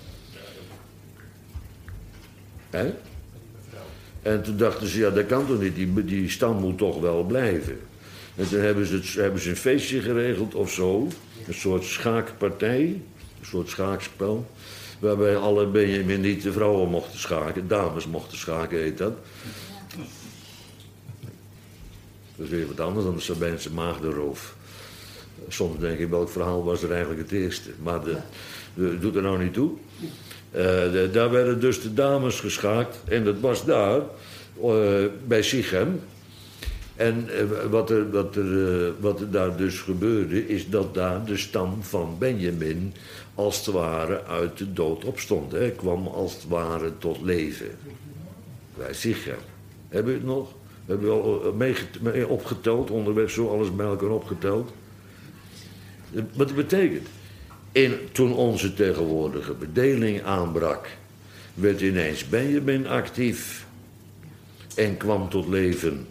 Hè? En toen dachten ze, ja dat kan toch niet, die stam moet toch wel blijven. En toen hebben ze een feestje geregeld of zo. Een soort schaakpartij, een soort schaakspel. Waarbij alle Benjaminieten vrouwen mochten schaken. Dames mochten schaken, heet dat. Dat is weer wat anders dan de Sabijnse maagdenroof. Soms denk ik, welk verhaal was er eigenlijk het eerste? Maar dat doet er nou niet toe. Daar werden dus de dames geschaakt. En dat was daar, bij Sichem. En wat er daar dus gebeurde, is dat daar de stam van Benjamin als het ware uit de dood opstond. Hij kwam als het ware tot leven. Bij Sichem. Hebben we het nog? Hebben we al mee opgeteld, onderweg zo alles bij elkaar opgeteld? Wat het betekent? Toen onze tegenwoordige bedeling aanbrak, werd ineens Benjamin actief en kwam tot leven.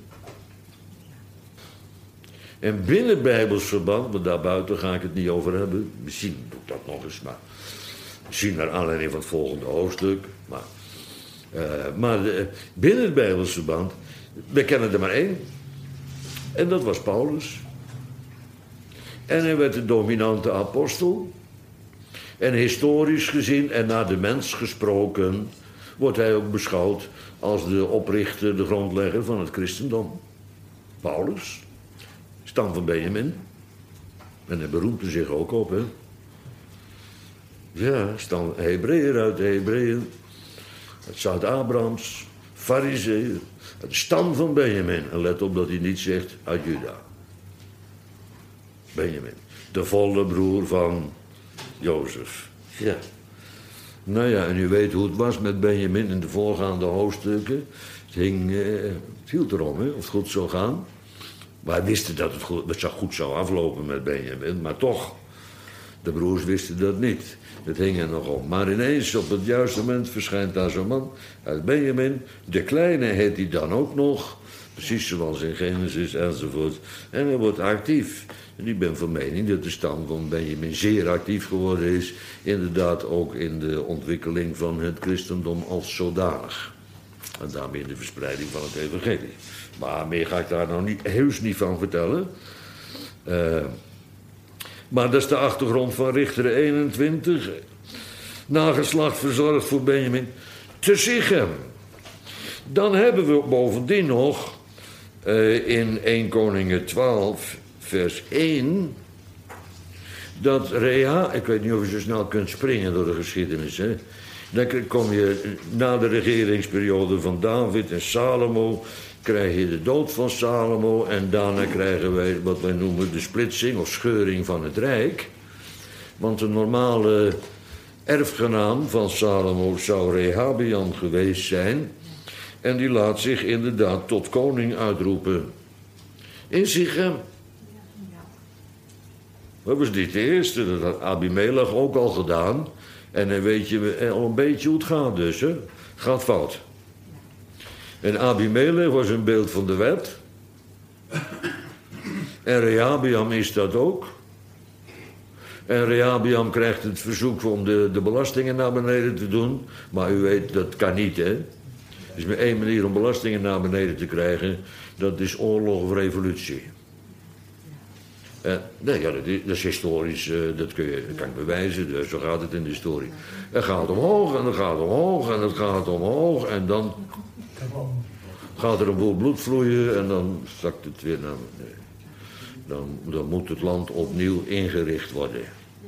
En binnen Bijbels verband, maar daarbuiten ga ik het niet over hebben, misschien doe ik dat nog eens, maar misschien naar aanleiding van het volgende hoofdstuk. Maar binnen het Bijbels verband, we kennen er maar één. En dat was Paulus. En hij werd de dominante apostel. En historisch gezien en naar de mens gesproken, wordt hij ook beschouwd als de oprichter, de grondlegger van het christendom. Paulus, stam van Benjamin. En hij beroemde zich ook op, hè. Ja, stam Hebreeër uit de Hebreeën. Het Zuid-Abrahams, Farizeeën. Het stam van Benjamin. En let op dat hij niet zegt uit Juda. Benjamin. De volle broer van Jozef. Ja. Nou ja, en u weet hoe het was met Benjamin in de voorgaande hoofdstukken. Het hield erom, hè, of het goed zou gaan. Wij wisten dat het goed zou aflopen met Benjamin, maar toch, de broers wisten dat niet. Het hing er nog om. Maar ineens, op het juiste moment, verschijnt daar zo'n man uit Benjamin. De kleine heet hij dan ook nog. Precies zoals in Genesis enzovoort. En hij wordt actief. En ik ben van mening dat de stam van Benjamin zeer actief geworden is. Inderdaad ook in de ontwikkeling van het christendom als zodanig. En daarmee in de verspreiding van het evangelie. Maar meer ga ik daar nou heus niet van vertellen. Maar dat is de achtergrond van Richteren 21. Nageslacht verzorgd voor Benjamin te Sichem. Dan hebben we bovendien nog in 1 Koningen 12 vers 1... dat ik weet niet of je zo snel kunt springen door de geschiedenis, hè. Dan kom je na de regeringsperiode van David en Salomo, krijg je de dood van Salomo en daarna krijgen wij wat wij noemen de splitsing of scheuring van het Rijk. Want de normale erfgenaam van Salomo zou Rehabeam geweest zijn en die laat zich inderdaad tot koning uitroepen. In Sichem. Dat was niet de eerste, dat had Abimelech ook al gedaan. En dan weet je al een beetje hoe het gaat dus, hè. Het gaat fout. En Abimelech was een beeld van de wet. En Rehabeam is dat ook. En Rehabeam krijgt het verzoek om de belastingen naar beneden te doen. Maar u weet, dat kan niet, hè. Er is maar één manier om belastingen naar beneden te krijgen. Dat is oorlog of revolutie. Nee, ja, dat is historisch, dat kan ik bewijzen, dus zo gaat het in de historie. Het gaat omhoog en het gaat omhoog en het gaat omhoog en dan gaat er een boel bloed vloeien en dan zakt het weer naar beneden. Dan moet het land opnieuw ingericht worden.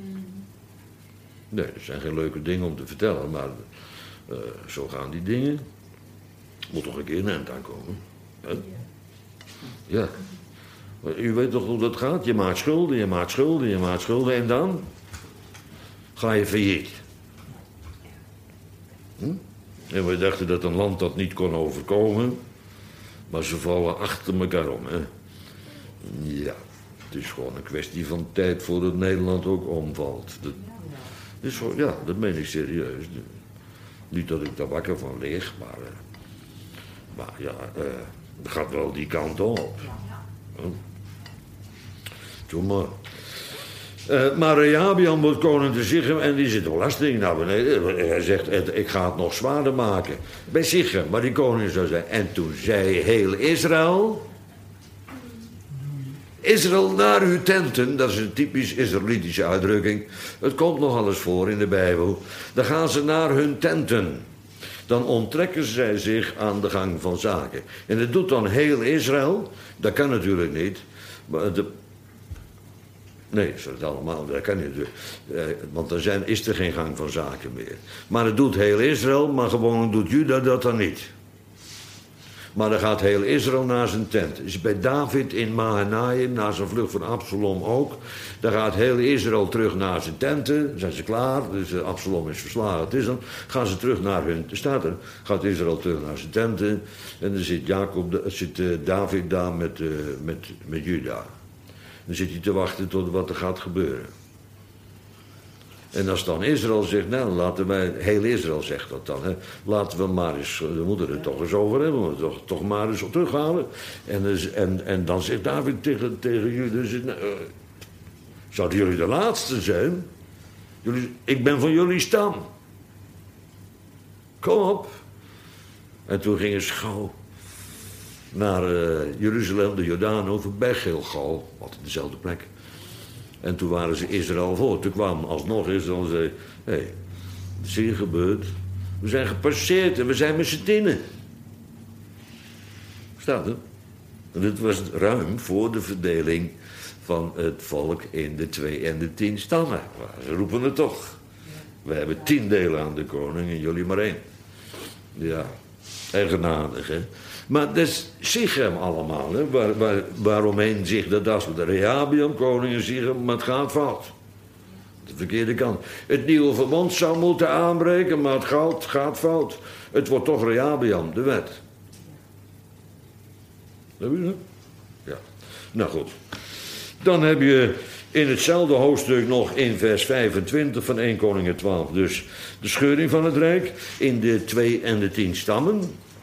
Nee, dat zijn geen leuke dingen om te vertellen, maar zo gaan die dingen. Moet toch een keer een eind aankomen. Hè? Ja. U weet toch hoe dat gaat? Je maakt schulden, je maakt schulden, je maakt schulden en dan ga je failliet. En we dachten dat een land dat niet kon overkomen, maar ze vallen achter elkaar om. Hè? Ja, het is gewoon een kwestie van tijd voordat Nederland ook omvalt. Dat meen ik serieus. Niet dat ik daar wakker van lig, maar ja, het gaat wel die kant op. Doe maar. Maar Rehabeam wordt koning te Sichem en die zit de belasting naar beneden. Hij zegt, ik ga het nog zwaarder maken. Bij Sichem, waar die koning zou zijn. En toen zei heel Israël... Israël naar uw tenten, dat is een typisch Israëlitische uitdrukking. Het komt nog alles voor in de Bijbel. Dan gaan ze naar hun tenten. Dan onttrekken zij zich aan de gang van zaken. En dat doet dan heel Israël. Dat kan natuurlijk niet. Nee, dat kan niet. Want dan is er geen gang van zaken meer. Maar het doet heel Israël, maar gewoon doet Juda dat dan niet. Maar dan gaat heel Israël naar zijn tent. Is bij David in Mahanaim, na zijn vlucht van Absalom ook. Dan gaat heel Israël terug naar zijn tenten. Dan zijn ze klaar, dus Absalom is verslagen. Het is dan. Gaan ze terug naar hun. Er staat er. Gaat Israël terug naar zijn tenten. En dan zit David daar met Juda. Dan zit hij te wachten tot wat er gaat gebeuren. En als dan Israël zegt, nou, laten wij, heel Israël zegt dat dan, hè, laten we maar eens, we moeten het toch eens over hebben, we moeten toch maar eens op terughalen. En dan zegt David tegen jullie, zouden jullie de laatste zijn? Ik ben van jullie stam. Kom op. En toen gingen ze gauw naar Jeruzalem, de Jordaan over bij Gilgal, altijd dezelfde plek. En toen waren ze Israël voor. Toen kwam alsnog Israël en zei, hé, wat is hier gebeurd? We zijn gepasseerd en we zijn met z'n tienen. Staat er? En dit was ruim voor de verdeling van het volk in de 2 en de 10 stammen. Maar ze roepen het toch. We hebben 10 delen aan de koning en jullie maar 1. Ja, eigenaardig, hè? Maar dat is Sichem allemaal, hè? Waaromheen zich dat as de Rehabeam, koning en Sichem, maar het gaat fout. De verkeerde kant. Het nieuwe verbond zou moeten aanbreken, maar het gaat fout. Het wordt toch Rehabeam, de wet. Heb je dat? Ja. Nou goed. Dan heb je in hetzelfde hoofdstuk nog in vers 25 van 1 Koningen 12. Dus de scheuring van het rijk in de 2 en de 10 stammen.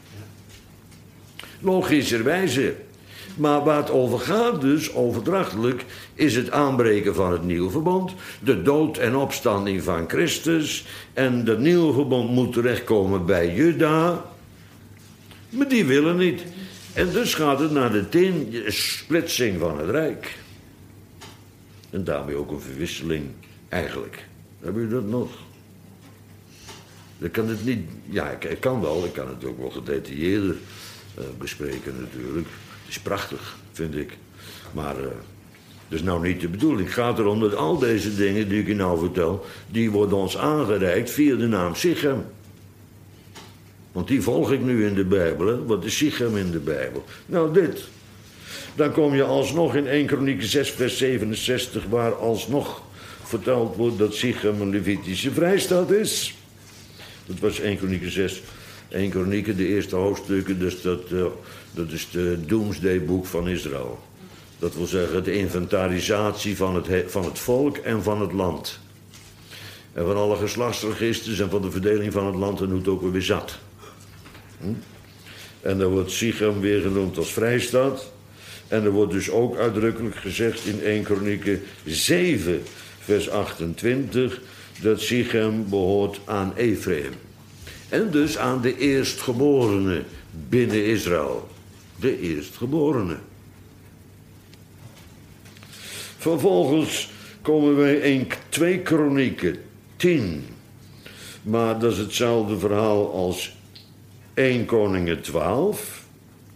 Logischerwijze. Maar waar het over gaat dus, overdrachtelijk, is het aanbreken van het nieuwe verbond. De dood en opstanding van Christus. En dat nieuwe verbond moet terechtkomen bij Juda. Maar die willen niet. En dus gaat het naar de 10, splitsing van het rijk. En daarmee ook een verwisseling, eigenlijk. Heb je dat nog? Ik kan het niet... Ja, ik kan wel. Ik kan het ook wel gedetailleerder bespreken natuurlijk. Het is prachtig, vind ik. Maar dat is nou niet de bedoeling. Het gaat erom dat al deze dingen die ik je nou vertel... die worden ons aangereikt via de naam Sichem. Want die volg ik nu in de Bijbel. Hè? Wat is Sichem in de Bijbel? Nou, dit. Dan kom je alsnog in 1 Kronieken 6 vers 67... waar alsnog verteld wordt dat Sichem een Levitische vrijstaat is. Dat was 1 Kronieken 6... 1 Kronieken, de eerste hoofdstukken, dus dat is het Doomsday-boek van Israël. Dat wil zeggen de inventarisatie van het volk en van het land. En van alle geslachtsregisters en van de verdeling van het land en hoe het ook weer zat. En dan wordt Sichem weer genoemd als vrijstaat. En er wordt dus ook uitdrukkelijk gezegd in 1 Kronieken 7 vers 28... dat Sichem behoort aan Ephraim. En dus aan de eerstgeborene binnen Israël. De eerstgeborene. Vervolgens komen wij in 2 Kronieken 10. Maar dat is hetzelfde verhaal als 1 Koningen 12.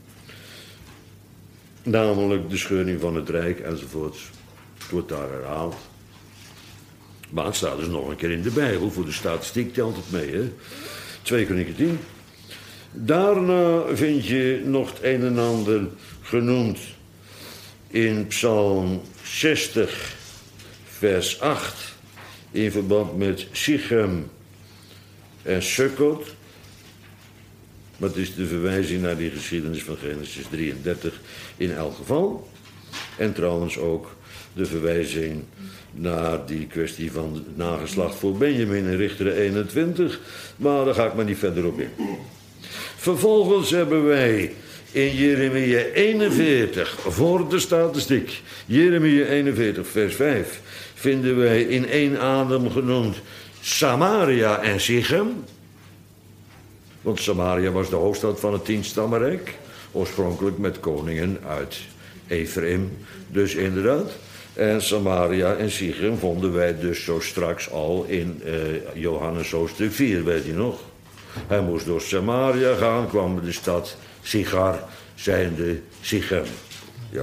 Namelijk de scheuring van het rijk enzovoorts. Het wordt daar herhaald. Maar het staat dus nog een keer in de Bijbel. Voor de statistiek telt het mee, hè. 2 Kronieken 10. Daarna vind je nog het een en ander genoemd in Psalm 60, vers 8, in verband met Sichem en Sukkot. Maar het is de verwijzing naar die geschiedenis van Genesis 33 in elk geval. En trouwens ook de verwijzing naar die kwestie van het nageslacht voor Benjamin in Richteren 21. Maar daar ga ik maar niet verder op in. Vervolgens hebben wij in Jeremia 41, voor de statistiek, Jeremia 41 vers 5, vinden wij in één adem genoemd Samaria en Sichem. Want Samaria was de hoofdstad van het 10-stammenrijk. Oorspronkelijk met koningen uit Ephraim. Dus inderdaad. En Samaria en Sichem vonden wij dus zo straks al in Johannes hoofdstuk 4, weet je nog? Hij moest door Samaria gaan, kwam bij de stad Sigar, zijnde Sichem. Ja.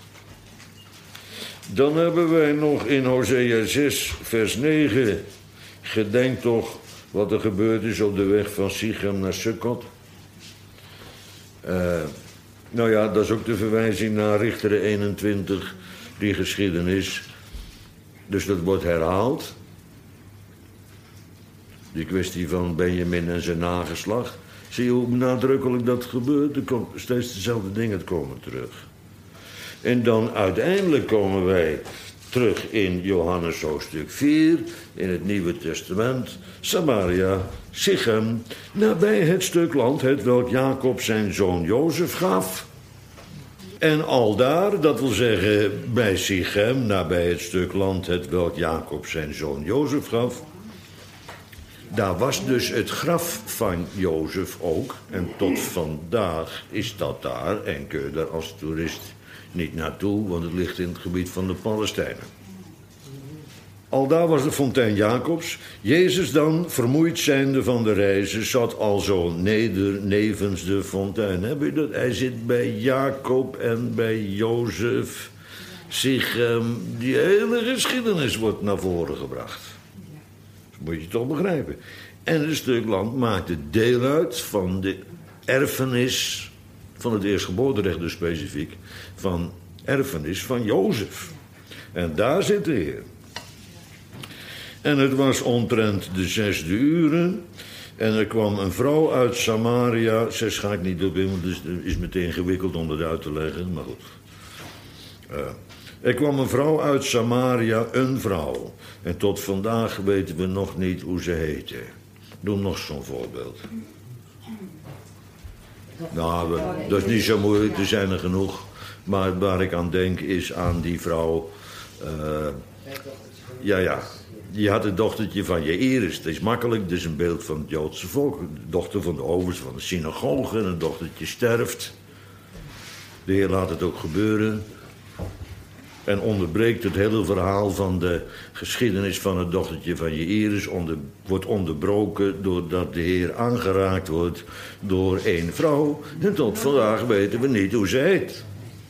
Dan hebben wij nog in Hosea 6, vers 9... gedenk toch wat er gebeurd is op de weg van Sichem naar Sukkot. Nou ja, dat is ook de verwijzing naar Richteren 21, die geschiedenis. Dus dat wordt herhaald. Die kwestie van Benjamin en zijn nageslacht. Zie je hoe nadrukkelijk dat gebeurt? Er komen steeds dezelfde dingen komen terug. En dan uiteindelijk komen wij terug in Johannes hoofdstuk 4, in het Nieuwe Testament. Samaria, Sichem, nabij het stuk land, hetwelk Jacob zijn zoon Jozef gaf. En aldaar, dat wil zeggen bij Sichem, nabij het stuk land, hetwelk Jacob zijn zoon Jozef gaf. Daar was dus het graf van Jozef ook. En tot vandaag is dat daar. En kun je daar als toerist niet naartoe, want het ligt in het gebied van de Palestijnen. Aldaar was de fontein Jacobs. Jezus dan, vermoeid zijnde van de reizen, zat alzo neder nevens de fontein. Heb je dat? Hij zit bij Jacob en bij Jozef. Die hele geschiedenis wordt naar voren gebracht. Dat moet je toch begrijpen. En het stuk land maakte deel uit van de erfenis, van het eerstgeboorterecht dus specifiek, van erfenis van Jozef. En daar zit de Heer. En het was omtrent de 6e uren. En er kwam een vrouw uit Samaria. 6 ga ik niet op in, want het is meteen ingewikkeld om dat uit te leggen. Maar goed. Er kwam een vrouw uit Samaria, een vrouw. En tot vandaag weten we nog niet hoe ze heette. Doe nog zo'n voorbeeld. Nou, dat is niet zo moeilijk, er zijn er genoeg. Maar waar ik aan denk is aan die vrouw. Ja. Die had het dochtertje van Jairus. Dat is makkelijk, dat is een beeld van het Joodse volk. De dochter van de overste van de synagoge. En het dochtertje sterft. De Heer laat het ook gebeuren. En onderbreekt het hele verhaal van de geschiedenis van het dochtertje van Jairus. Wordt onderbroken doordat de Heer aangeraakt wordt door één vrouw. En tot vandaag weten we niet hoe ze heet.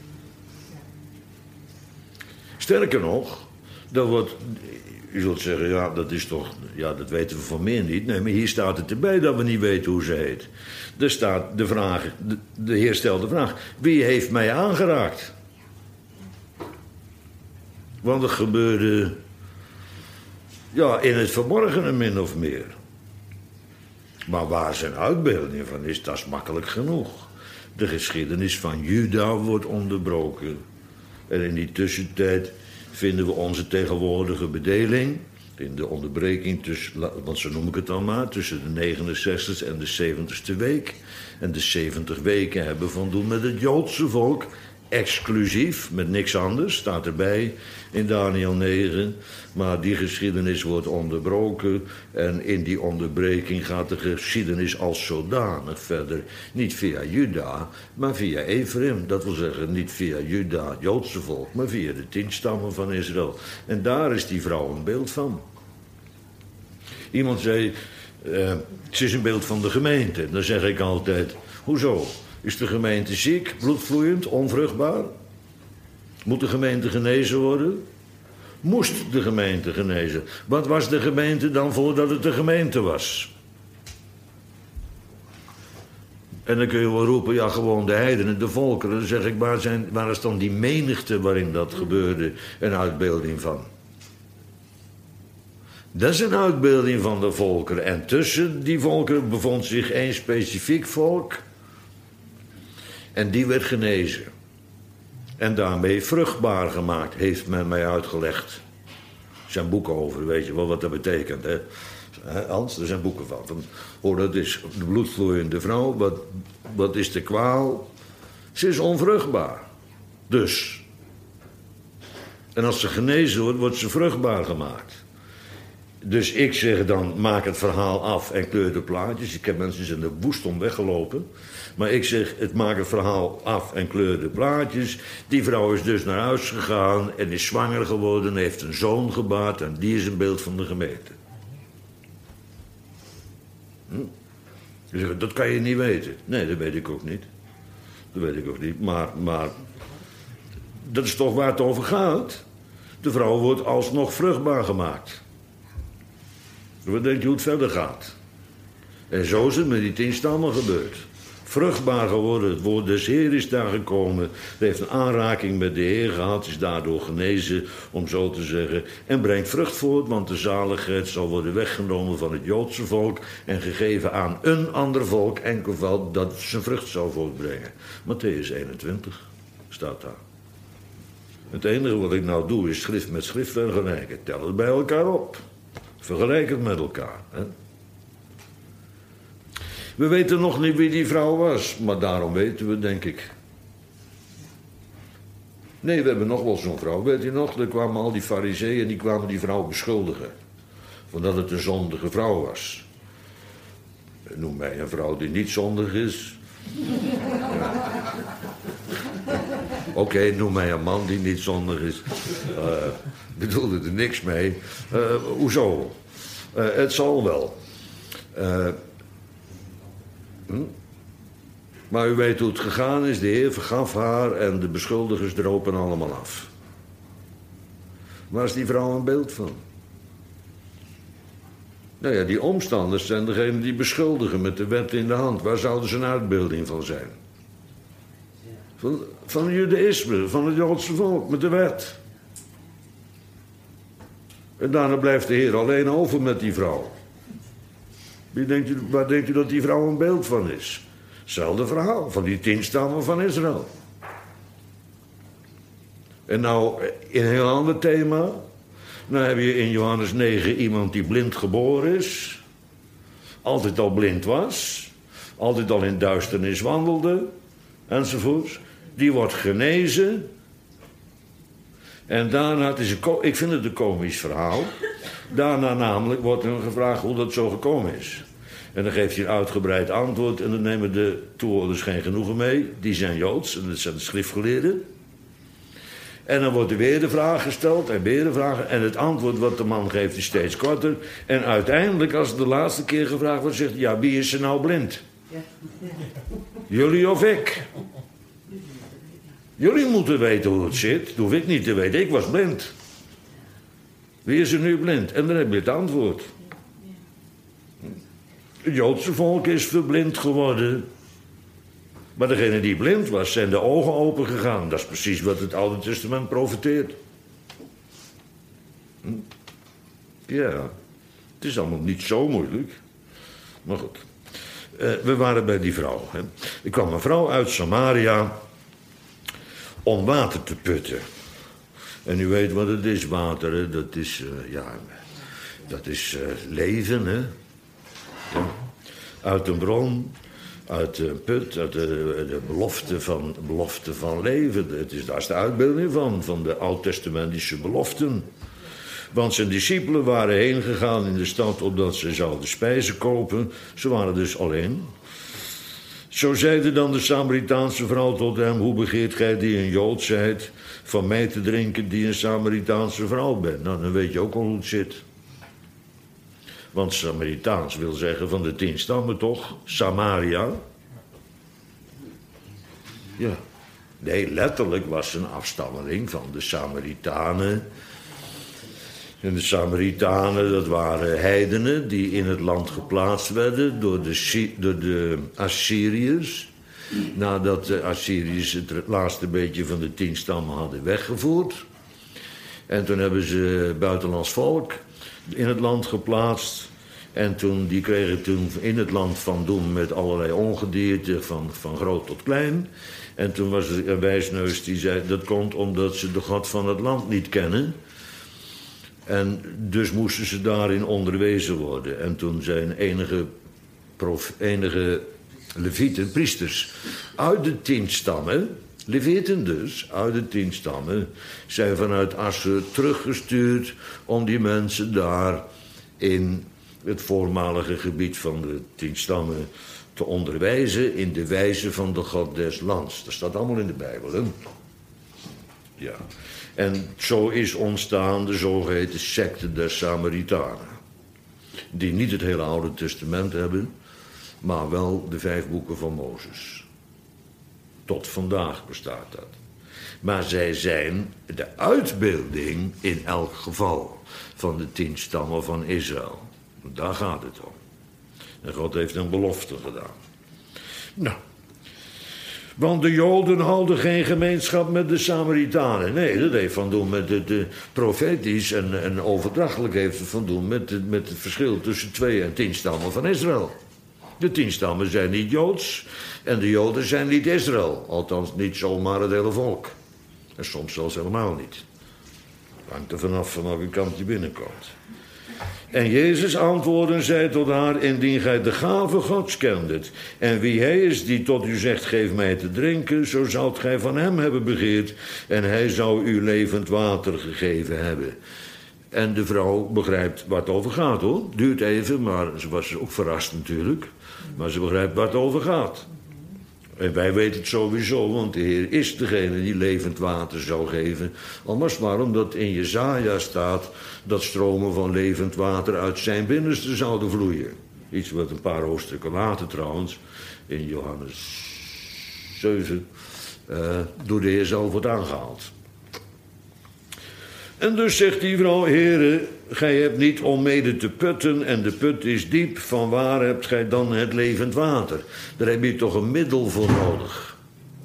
Sterker nog, dat wordt... U zult zeggen, ja, dat is toch... Ja, dat weten we van meer niet. Nee, maar hier staat het erbij dat we niet weten hoe ze heet. Er staat de vraag... De Heer stelt de vraag... Wie heeft mij aangeraakt? Want het gebeurde... Ja, in het verborgene min of meer. Maar waar zijn uitbeelding van is, dat is makkelijk genoeg. De geschiedenis van Juda wordt onderbroken. En in die tussentijd... vinden we onze tegenwoordige bedeling in de onderbreking tussen, want zo noem ik het dan maar, tussen de 69ste en de 70ste week. En de 70 weken hebben van doen met het Joodse volk, exclusief, met niks anders, staat erbij in Daniel 9. Maar die geschiedenis wordt onderbroken en in die onderbreking gaat de geschiedenis als zodanig verder. Niet via Juda, maar via Ephraim. Dat wil zeggen niet via Juda, het Joodse volk, maar via de 10 stammen van Israël. En daar is die vrouw een beeld van. Iemand zei, het is een beeld van de gemeente. Dan zeg ik altijd, hoezo? Is de gemeente ziek, bloedvloeiend, onvruchtbaar? Moet de gemeente genezen worden? Moest de gemeente genezen? Wat was de gemeente dan voordat het de gemeente was? En dan kun je wel roepen, ja, gewoon de heidenen, de volkeren. Dan zeg ik, waar is dan die menigte waarin dat gebeurde een uitbeelding van? Dat is een uitbeelding van de volkeren. En tussen die volkeren bevond zich één specifiek volk. En die werd genezen. En daarmee vruchtbaar gemaakt, heeft men mij uitgelegd. Er zijn boeken over, weet je wel wat dat betekent, hè? Hans, er zijn boeken van hoe dat is. De bloedvloeiende vrouw, wat is de kwaal? Ze is onvruchtbaar. Dus. En als ze genezen wordt, wordt ze vruchtbaar gemaakt. Dus ik zeg dan, maak het verhaal af en kleur de plaatjes. Ik heb mensen die zijn er woest om weggelopen. Maar ik zeg, maak het verhaal af en kleur de plaatjes. Die vrouw is dus naar huis gegaan en is zwanger geworden, heeft een zoon gebaard en die is een beeld van de gemeente. Dat kan je niet weten. Nee, dat weet ik ook niet. Dat weet ik ook niet. Maar dat is toch waar het over gaat. De vrouw wordt alsnog vruchtbaar gemaakt. Wat denk je hoe het verder gaat? En zo is het met die 10 stammen gebeurd. vruchtbaar geworden. Het woord des Heer is daar gekomen. Hij heeft een aanraking met de Heer gehad, is daardoor genezen, om zo te zeggen. En brengt vrucht voort, want de zaligheid zal worden weggenomen van het Joodse volk en gegeven aan een ander volk, enkel dat het zijn vrucht zal voortbrengen. Mattheüs 21 staat daar. Het enige wat ik nou doe is schrift met schrift vergelijken. Tel het bij elkaar op. Vergelijk het met elkaar. Hè? We weten nog niet wie die vrouw was, maar daarom weten we, denk ik. Nee, we hebben nog wel zo'n vrouw. Weet u nog, er kwamen al die farizeeën, die kwamen die vrouw beschuldigen. Van dat het een zondige vrouw was. Noem mij een vrouw die niet zondig is. Ja. Oké, noem mij een man die niet zondig is. Bedoelde er niks mee. Hoezo? Het zal wel. Maar u weet hoe het gegaan is. De Heer vergaf haar en de beschuldigers dropen allemaal af. Waar is die vrouw een beeld van? Nou ja, die omstanders zijn degenen die beschuldigen met de wet in de hand. Waar zouden ze een uitbeelding van zijn? Van het judaïsme, van het Joodse volk, met de wet. En daarna blijft de Heer alleen over met die vrouw. Waar denkt u dat die vrouw een beeld van is? Hetzelfde verhaal, van die 10 stammen van Israël. En nou, in een heel ander thema. Nou heb je in Johannes 9 iemand die blind geboren is. Altijd al blind was. Altijd al in duisternis wandelde. Enzovoorts. Die wordt genezen. En daarna, ik vind het een komisch verhaal. Daarna namelijk wordt hem gevraagd hoe dat zo gekomen is. En dan geeft hij een uitgebreid antwoord. En dan nemen de toehoorders geen genoegen mee. Die zijn Joods en dat zijn de schriftgeleerden. En dan wordt er weer de vraag gesteld en weer de vraag. En het antwoord wat de man geeft is steeds korter. En uiteindelijk, als het de laatste keer gevraagd wordt, zegt hij: ja, wie is er nou blind? Jullie of ik? Jullie moeten weten hoe het zit. Dat hoef ik niet te weten. Ik was blind. Wie is er nu blind? En dan heb je het antwoord. Het Joodse volk is verblind geworden. Maar degene die blind was, zijn de ogen open gegaan. Dat is precies wat het Oude Testament profeteert. Ja, het is allemaal niet zo moeilijk. Maar goed. We waren bij die vrouw. Hè. Er kwam een vrouw uit Samaria om water te putten. En u weet wat het is, water. Hè. Dat is leven, hè. Ja. Uit een bron, uit een put, uit de belofte van leven. Daar is de uitbeelding van de oud-testamentische beloften. Want zijn discipelen waren heen gegaan in de stad opdat ze zouden spijzen kopen. Ze waren dus alleen. Zo zeide dan de Samaritaanse vrouw tot hem: hoe begeert gij die een Jood zijt van mij te drinken die een Samaritaanse vrouw bent? Nou, dan weet je ook al hoe het zit. Want Samaritaans wil zeggen van de 10 stammen, toch? Samaria. Ja. Nee, letterlijk was ze een afstammeling van de Samaritanen. En de Samaritanen, dat waren heidenen die in het land geplaatst werden door de Assyriërs. Nadat de Assyriërs het laatste beetje van de 10 stammen hadden weggevoerd. En toen hebben ze buitenlands volk in het land geplaatst. En die kregen toen in het land van doen met allerlei ongedierte, van groot tot klein. En toen was er een wijsneus die zei: dat komt omdat ze de God van het land niet kennen. En dus moesten ze daarin onderwezen worden. En toen zijn enige levieten, priesters, uit de 10 stammen, levieten dus, uit de 10 stammen, zijn vanuit Assur teruggestuurd om die mensen daar in het voormalige gebied van de 10 stammen te onderwijzen in de wijze van de God des lands. Dat staat allemaal in de Bijbel, hè? Ja. En zo is ontstaan de zogeheten secte der Samaritanen. Die niet het hele Oude Testament hebben, maar wel de 5 boeken van Mozes. Tot vandaag bestaat dat. Maar zij zijn de uitbeelding in elk geval van de 10 stammen van Israël. Daar gaat het om. En God heeft een belofte gedaan. Nou, Want de Joden hadden geen gemeenschap met de Samaritanen. Nee, dat heeft van doen met de profetisch en overdrachtelijk heeft het van doen met het verschil tussen 2 en 10 stammen van Israël. De 10 stammen zijn niet Joods en de Joden zijn niet Israël. Althans niet zomaar het hele volk. En soms zelfs helemaal niet. Hangt er vanaf welke kant je binnenkomt. En Jezus antwoordde en zei tot haar: indien gij de gave Gods kendet, en wie hij is die tot u zegt, geef mij te drinken, zo zoudt gij van hem hebben begeerd, en hij zou u levend water gegeven hebben. En de vrouw begrijpt waar het over gaat, hoor. Duurt even, maar ze was ook verrast natuurlijk. Maar ze begrijpt waar het over gaat. En wij weten het sowieso, want de Heer is degene die levend water zou geven. Al was maar omdat in Jesaja staat dat stromen van levend water uit zijn binnenste zouden vloeien. Iets wat een paar hoofdstukken later trouwens, in Johannes 7, door de Heer zelf wordt aangehaald. En dus zegt die vrouw: Heere, gij hebt niet om mede te putten en de put is diep. Van waar hebt gij dan het levend water? Daar heb je toch een middel voor nodig.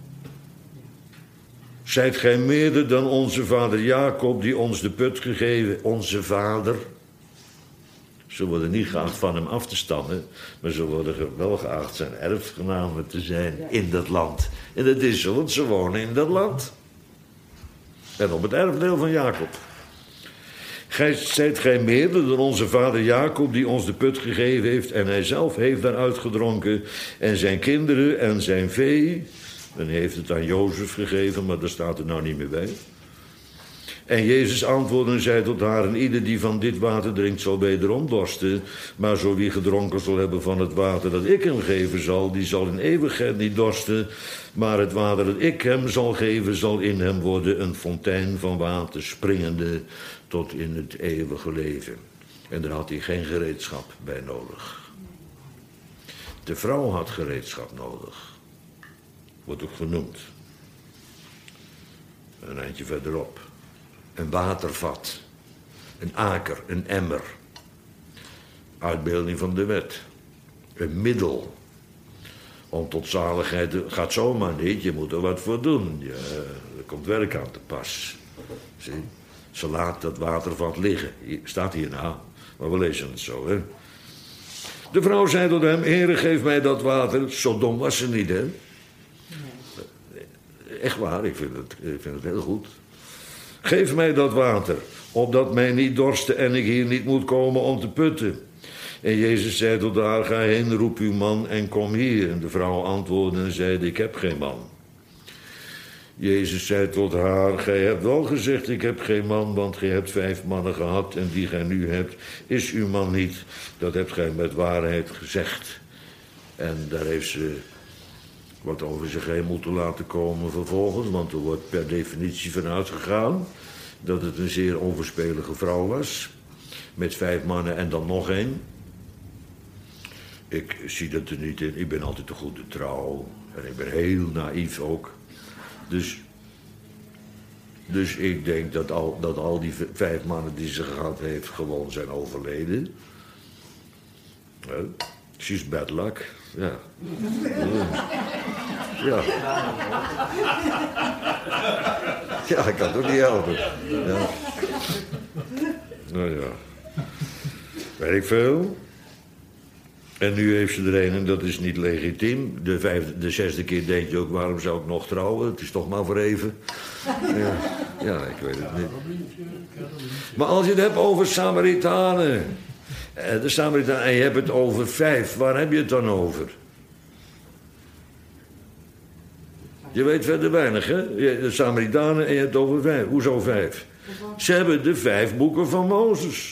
Zijt gij meerder dan onze vader Jacob die ons de put gegeven? Onze vader. Ze worden niet geacht van hem af te stammen, maar ze worden wel geacht zijn erfgenamen te zijn in dat land. En dat is zo, want ze wonen in dat land. En op het erfdeel van Jacob. Zijt gij meerder dan onze vader Jacob die ons de put gegeven heeft en hij zelf heeft daaruit gedronken en zijn kinderen en zijn vee. En hij heeft het aan Jozef gegeven, maar daar staat er nou niet meer bij. En Jezus antwoordde en zei tot haar: en ieder die van dit water drinkt zal wederom dorsten, maar zo wie gedronken zal hebben van het water dat ik hem geven zal, die zal in eeuwigheid niet dorsten, maar het water dat ik hem zal geven zal in hem worden een fontein van water springende tot in het eeuwige leven. En daar had hij geen gereedschap bij nodig. De vrouw had gereedschap nodig. Wordt ook genoemd. Een eindje verderop. Een watervat. Een aker, een emmer. Uitbeelding van de wet. Een middel. Om tot zaligheid gaat zomaar niet. Je moet er wat voor doen. Er komt werk aan te pas. Zie? Ze laat dat watervat liggen. Staat hier nou. Maar we lezen het zo, hè. De vrouw zei tot hem: Heere, geef mij dat water. Zo dom was ze niet, hè. Echt waar, ik vind het heel goed. Geef mij dat water, opdat mij niet dorste en ik hier niet moet komen om te putten. En Jezus zei tot haar: ga heen, roep uw man en kom hier. En de vrouw antwoordde en zeide: ik heb geen man. Jezus zei tot haar: gij hebt wel gezegd, ik heb geen man, want gij hebt 5 mannen gehad en die gij nu hebt, is uw man niet. Dat hebt gij met waarheid gezegd. En daar heeft ze wat over zich heen moeten laten komen vervolgens, want er wordt per definitie vanuit gegaan dat het een zeer onverspelige vrouw was, met 5 mannen en dan nog 1. Ik zie dat er niet in. Ik ben altijd de goede trouw en ik ben heel naïef ook. Dus ik denk dat al die 5 mannen die ze gehad heeft gewoon zijn overleden. She's bad luck. Ja. Ja. Ja, ik kan het ook niet helpen. Ja. Nou ja. Weet ik veel. En nu heeft ze er een en dat is niet legitiem. De 6e keer denk je ook: waarom zou ik nog trouwen? Het is toch maar voor even. Ja, ik weet het niet. Maar als je het hebt over Samaritanen. De Samaritanen, en je hebt het over 5. Waar heb je het dan over? Je weet verder weinig, hè? De Samaritanen en je hebt het over 5. Hoezo 5? Ze hebben de 5 boeken van Mozes.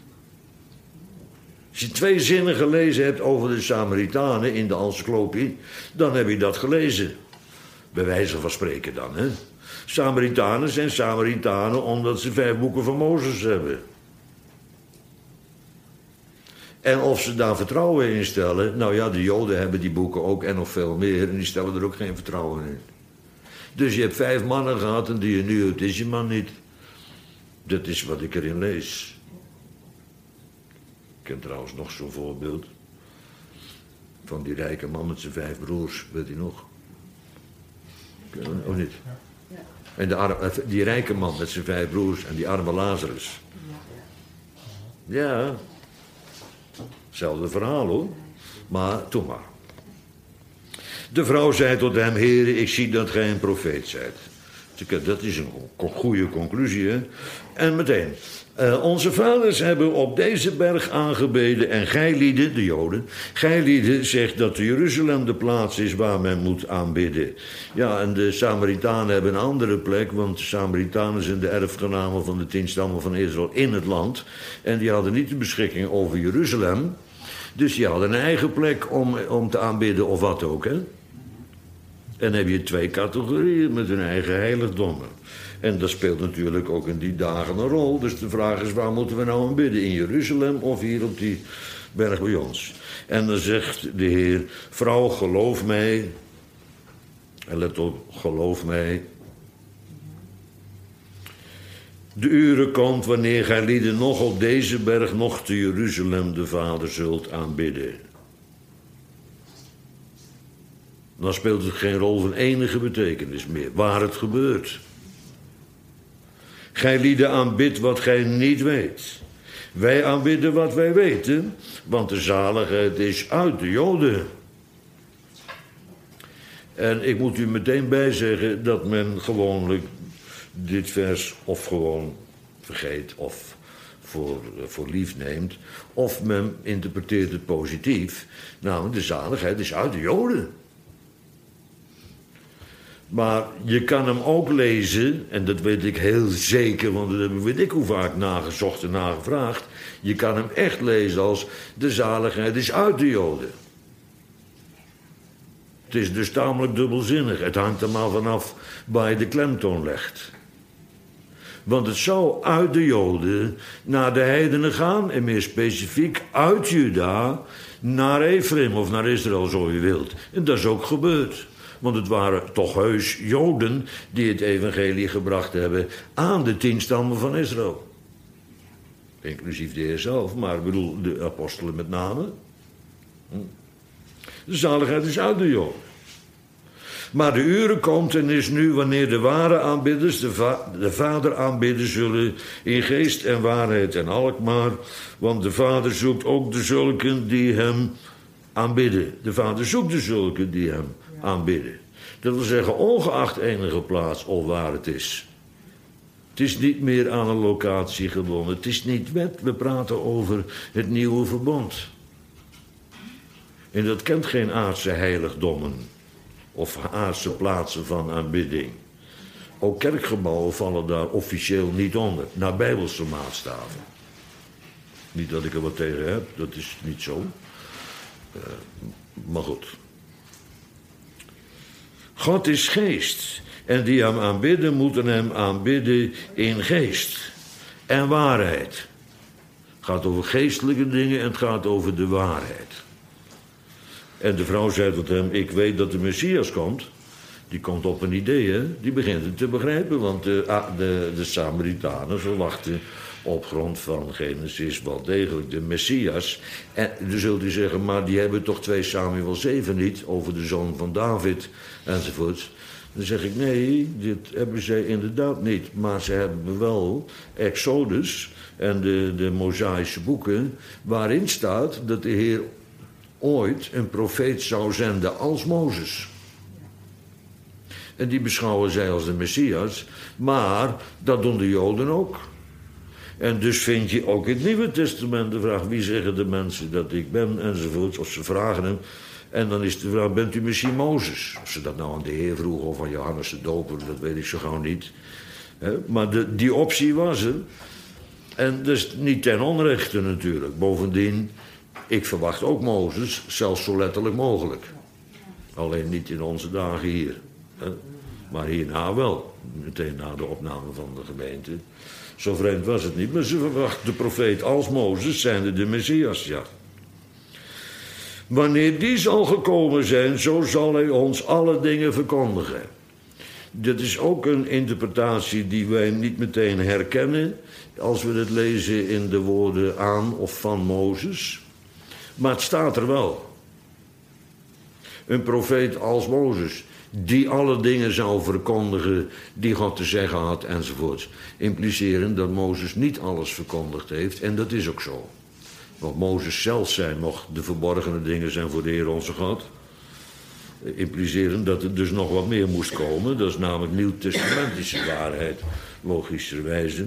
Als je 2 zinnen gelezen hebt over de Samaritanen in de encyclopedie, dan heb je dat gelezen. Bij wijze van spreken dan, hè. Samaritanen zijn Samaritanen omdat ze 5 boeken van Mozes hebben. En of ze daar vertrouwen in stellen, nou ja, de Joden hebben die boeken ook en nog veel meer, en die stellen er ook geen vertrouwen in. Dus je hebt 5 mannen gehad en die je nu, het is je man niet. Dat is wat ik erin lees. Ik ken trouwens nog zo'n voorbeeld van die rijke man met zijn 5 broers, weet je nog? Of niet? En die rijke man met zijn 5 broers en die arme Lazarus. Ja, hetzelfde verhaal hoor. Maar, toen maar. De vrouw zei tot hem, Heere, ik zie dat gij een profeet zijt. Dat is een goede conclusie, hè. En meteen. Onze vaders hebben op deze berg aangebeden en gijlieden, de Joden, gijlieden zegt dat Jeruzalem de plaats is waar men moet aanbidden. Ja, en de Samaritanen hebben een andere plek, want de Samaritanen zijn de erfgenamen van de 10 stammen van Israël in het land. En die hadden niet de beschikking over Jeruzalem, dus die hadden een eigen plek om te aanbidden of wat ook, hè. En dan heb je 2 categorieën met hun eigen heiligdommen. En dat speelt natuurlijk ook in die dagen een rol. Dus de vraag is, waar moeten we nou aanbidden? In Jeruzalem of hier op die berg bij ons? En dan zegt de Heer, vrouw, geloof mij. En let op, geloof mij. De uren komt wanneer gij lieden nog op deze berg, nog te Jeruzalem de Vader zult aanbidden. Dan speelt het geen rol van enige betekenis meer, waar het gebeurt. Gij lieden aanbidt wat gij niet weet. Wij aanbidden wat wij weten, want de zaligheid is uit de Joden. En ik moet u meteen bijzeggen dat men gewoonlijk dit vers of gewoon vergeet of voor lief neemt, of men interpreteert het positief. Nou, de zaligheid is uit de Joden. Maar je kan hem ook lezen, en dat weet ik heel zeker, want dat weet ik hoe vaak nagezocht en nagevraagd. Je kan hem echt lezen als de zaligheid is uit de Joden. Het is dus tamelijk dubbelzinnig. Het hangt er maar vanaf waar je de klemtoon legt. Want het zou uit de Joden naar de heidenen gaan, en meer specifiek uit Juda naar Ephraim of naar Israël, zo je wilt. En dat is ook gebeurd. Want het waren toch heus Joden die het evangelie gebracht hebben aan de 10 stammen van Israël. Inclusief de Heer zelf, maar ik bedoel de apostelen met name. De zaligheid is uit de Joden. Maar de uren komt en is nu wanneer de ware aanbidders de Vader aanbidden zullen in geest en waarheid en alkmaar. Want de Vader zoekt ook de zulken die hem aanbidden. De Vader zoekt de zulken die hem aanbidden. Dat wil zeggen, ongeacht enige plaats of waar het is. Het is niet meer aan een locatie gebonden. Het is niet wet. We praten over het nieuwe verbond. En dat kent geen aardse heiligdommen of aardse plaatsen van aanbidding. Ook kerkgebouwen vallen daar officieel niet onder, naar bijbelse maatstaven. Niet dat ik er wat tegen heb, dat is niet zo. Maar goed. God is geest. En die hem aanbidden, moeten hem aanbidden in geest en waarheid. Het gaat over geestelijke dingen en het gaat over de waarheid. En de vrouw zei tot hem, ik weet dat de Messias komt. Die komt op een idee, hè? Die begint het te begrijpen. Want de Samaritanen verwachten op grond van Genesis wel degelijk de Messias. En dan zult u zeggen, maar die hebben toch 2 Samuel 7 niet, over de zoon van David enzovoort. Dan zeg ik, nee, dit hebben zij inderdaad niet. Maar ze hebben wel Exodus en de Mosaïsche boeken, waarin staat dat de Heer ooit een profeet zou zenden als Mozes. En die beschouwen zij als de Messias, maar dat doen de Joden ook. En dus vind je ook in het Nieuwe Testament de vraag, wie zeggen de mensen dat ik ben, enzovoort, of ze vragen hem. En dan is de vraag, bent u misschien Mozes? Of ze dat nou aan de Heer vroegen of aan Johannes de Doper, dat weet ik zo gauw niet. Maar die optie was er. En dat is niet ten onrechte natuurlijk. Bovendien, ik verwacht ook Mozes, zelfs zo letterlijk mogelijk. Alleen niet in onze dagen hier. Maar hierna wel. Meteen na de opname van de gemeente. Zo vreemd was het niet. Maar ze verwachten de profeet als Mozes, zijnde de Messias, ja. Wanneer die zal gekomen zijn, zo zal hij ons alle dingen verkondigen. Dit is ook een interpretatie die wij niet meteen herkennen als we het lezen in de woorden aan of van Mozes. Maar het staat er wel. Een profeet als Mozes, die alle dingen zou verkondigen die God te zeggen had enzovoorts. Impliceren dat Mozes niet alles verkondigd heeft en dat is ook zo. Want Mozes zelf zei nog, de verborgene dingen zijn voor de Heer onze God. Impliceren dat er dus nog wat meer moest komen. Dat is namelijk nieuwtestamentische waarheid, logischerwijze.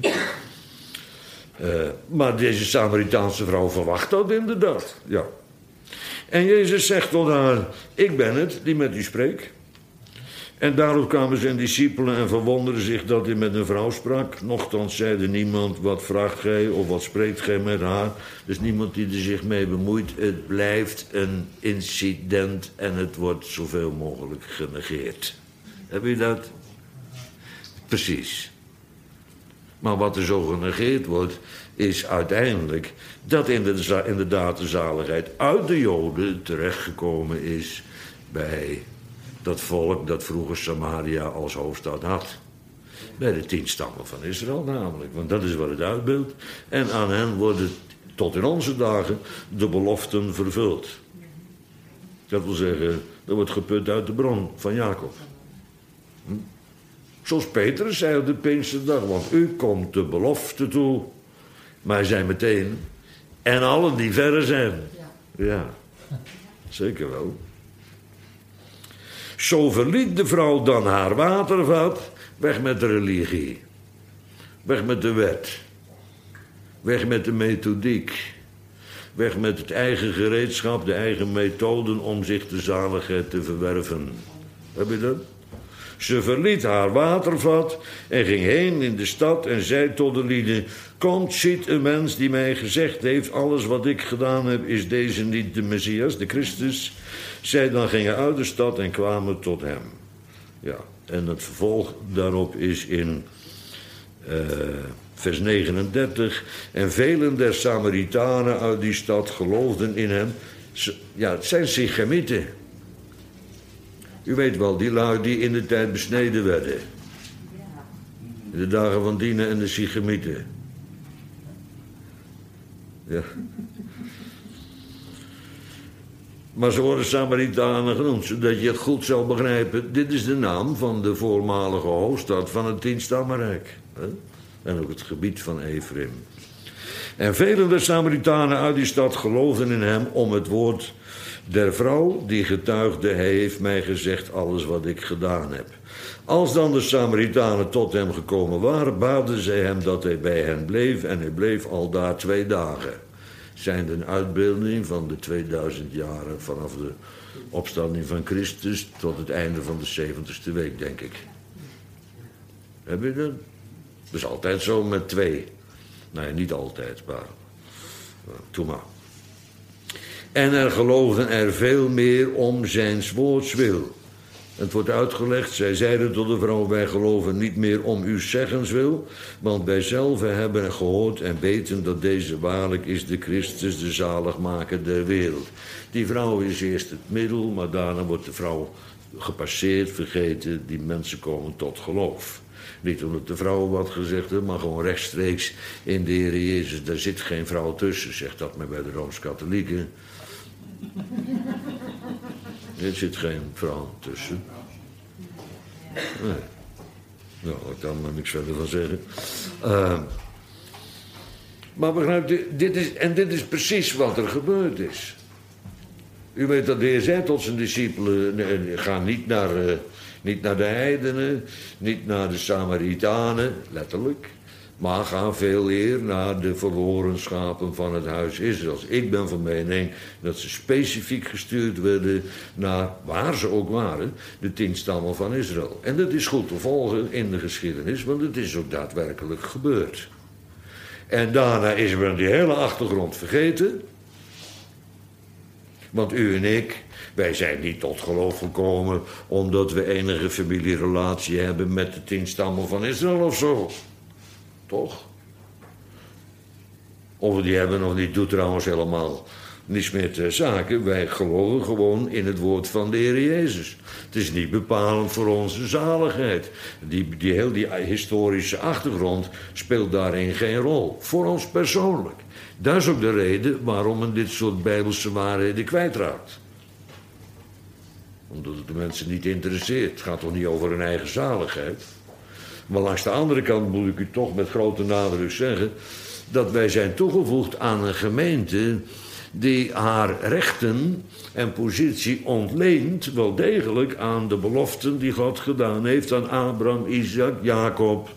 Maar deze Samaritaanse vrouw verwacht dat inderdaad, ja. En Jezus zegt tot haar, ik ben het die met u spreekt. En daarop kwamen zijn discipelen en verwonderden zich dat hij met een vrouw sprak. Nochtans zeide niemand, wat vraagt gij of wat spreekt gij met haar. Dus niemand die er zich mee bemoeit. Het blijft een incident en het wordt zoveel mogelijk genegeerd. Heb je dat? Precies. Maar wat er zo genegeerd wordt, is uiteindelijk dat inderdaad de zaligheid uit de Joden terechtgekomen is bij dat volk dat vroeger Samaria als hoofdstad had. Bij de 10 stammen van Israël namelijk, want dat is wat het uitbeeldt. En aan hen worden tot in onze dagen de beloften vervuld. Dat wil zeggen, er wordt geput uit de bron van Jacob. Zoals Petrus zei op de Pinksterdag, want u komt de belofte toe. Maar hij zei meteen, en allen die verre zijn. Ja, zeker wel. Zo verliet de vrouw dan haar watervat, weg met de religie. Weg met de wet. Weg met de methodiek. Weg met het eigen gereedschap, de eigen methoden om zich de zaligheid te verwerven. Heb je dat? Ze verliet haar watervat en ging heen in de stad en zei tot de lieden, komt, ziet een mens die mij gezegd heeft, alles wat ik gedaan heb, is deze niet de Messias, de Christus? Zij dan gingen uit de stad en kwamen tot hem. Ja, en het vervolg daarop is in vers 39. En velen der Samaritanen uit die stad geloofden in hem. Ja, het zijn Sichemieten. U weet wel, die lui die in de tijd besneden werden. In de dagen van Dina en de Sichemieten. Ja. Maar ze worden Samaritanen genoemd, zodat je het goed zal begrijpen. Dit is de naam van de voormalige hoofdstad van het 10-stammenrijk. En ook het gebied van Ephraim. En velen der Samaritanen uit die stad geloofden in hem om het woord der vrouw die getuigde, hij heeft mij gezegd alles wat ik gedaan heb. Als dan de Samaritanen tot hem gekomen waren, baden zij hem dat hij bij hen bleef en hij bleef aldaar 2 dagen. Zijn een uitbeelding van de 2000 jaren vanaf de opstanding van Christus tot het einde van de 70ste week, denk ik. Heb je dat? Dat is altijd zo met 2. Nee, niet altijd, maar doe maar. En er geloofden er veel meer om zijns woords wil. Het wordt uitgelegd, zij zeiden tot de vrouw, wij geloven niet meer om uw zeggens wil, want wij zelf hebben gehoord en weten dat deze waarlijk is de Christus, de zaligmaker der wereld. Die vrouw is eerst het middel, maar daarna wordt de vrouw gepasseerd, vergeten, die mensen komen tot geloof. Niet omdat de vrouw wat gezegd heeft, maar gewoon rechtstreeks in de Heer Jezus. Daar zit geen vrouw tussen, zegt dat maar bij de Rooms-Katholieken. Er zit geen vrouw tussen. Nee. Nou, ik kan er niks verder van zeggen. Maar begrijpt u, dit is precies wat er gebeurd is. U weet dat de Heer zei tot zijn discipelen, ga niet naar de heidenen, niet naar de Samaritanen, letterlijk. Maar ga veel eer naar de verloren schapen van het huis Israëls. Ik ben van mening dat ze specifiek gestuurd werden naar, waar ze ook waren, de 10 stammen van Israël. En dat is goed te volgen in de geschiedenis, want het is ook daadwerkelijk gebeurd. En daarna is men die hele achtergrond vergeten. Want u en ik, wij zijn niet tot geloof gekomen omdat we enige familierelatie hebben met de 10 stammen van Israël of zo. Toch? Of we die hebben nog niet, doet trouwens helemaal niets meer ter zake. Wij geloven gewoon in het woord van de Heer Jezus. Het is niet bepalend voor onze zaligheid. Die historische achtergrond speelt daarin geen rol. Voor ons persoonlijk. Dat is ook de reden waarom men dit soort bijbelse waarheden kwijtraakt. Omdat het de mensen niet interesseert. Het gaat toch niet over hun eigen zaligheid. Maar langs de andere kant moet ik u toch met grote nadruk zeggen dat wij zijn toegevoegd aan een gemeente die haar rechten en positie ontleent wel degelijk aan de beloften die God gedaan heeft aan Abraham, Isaac, Jacob,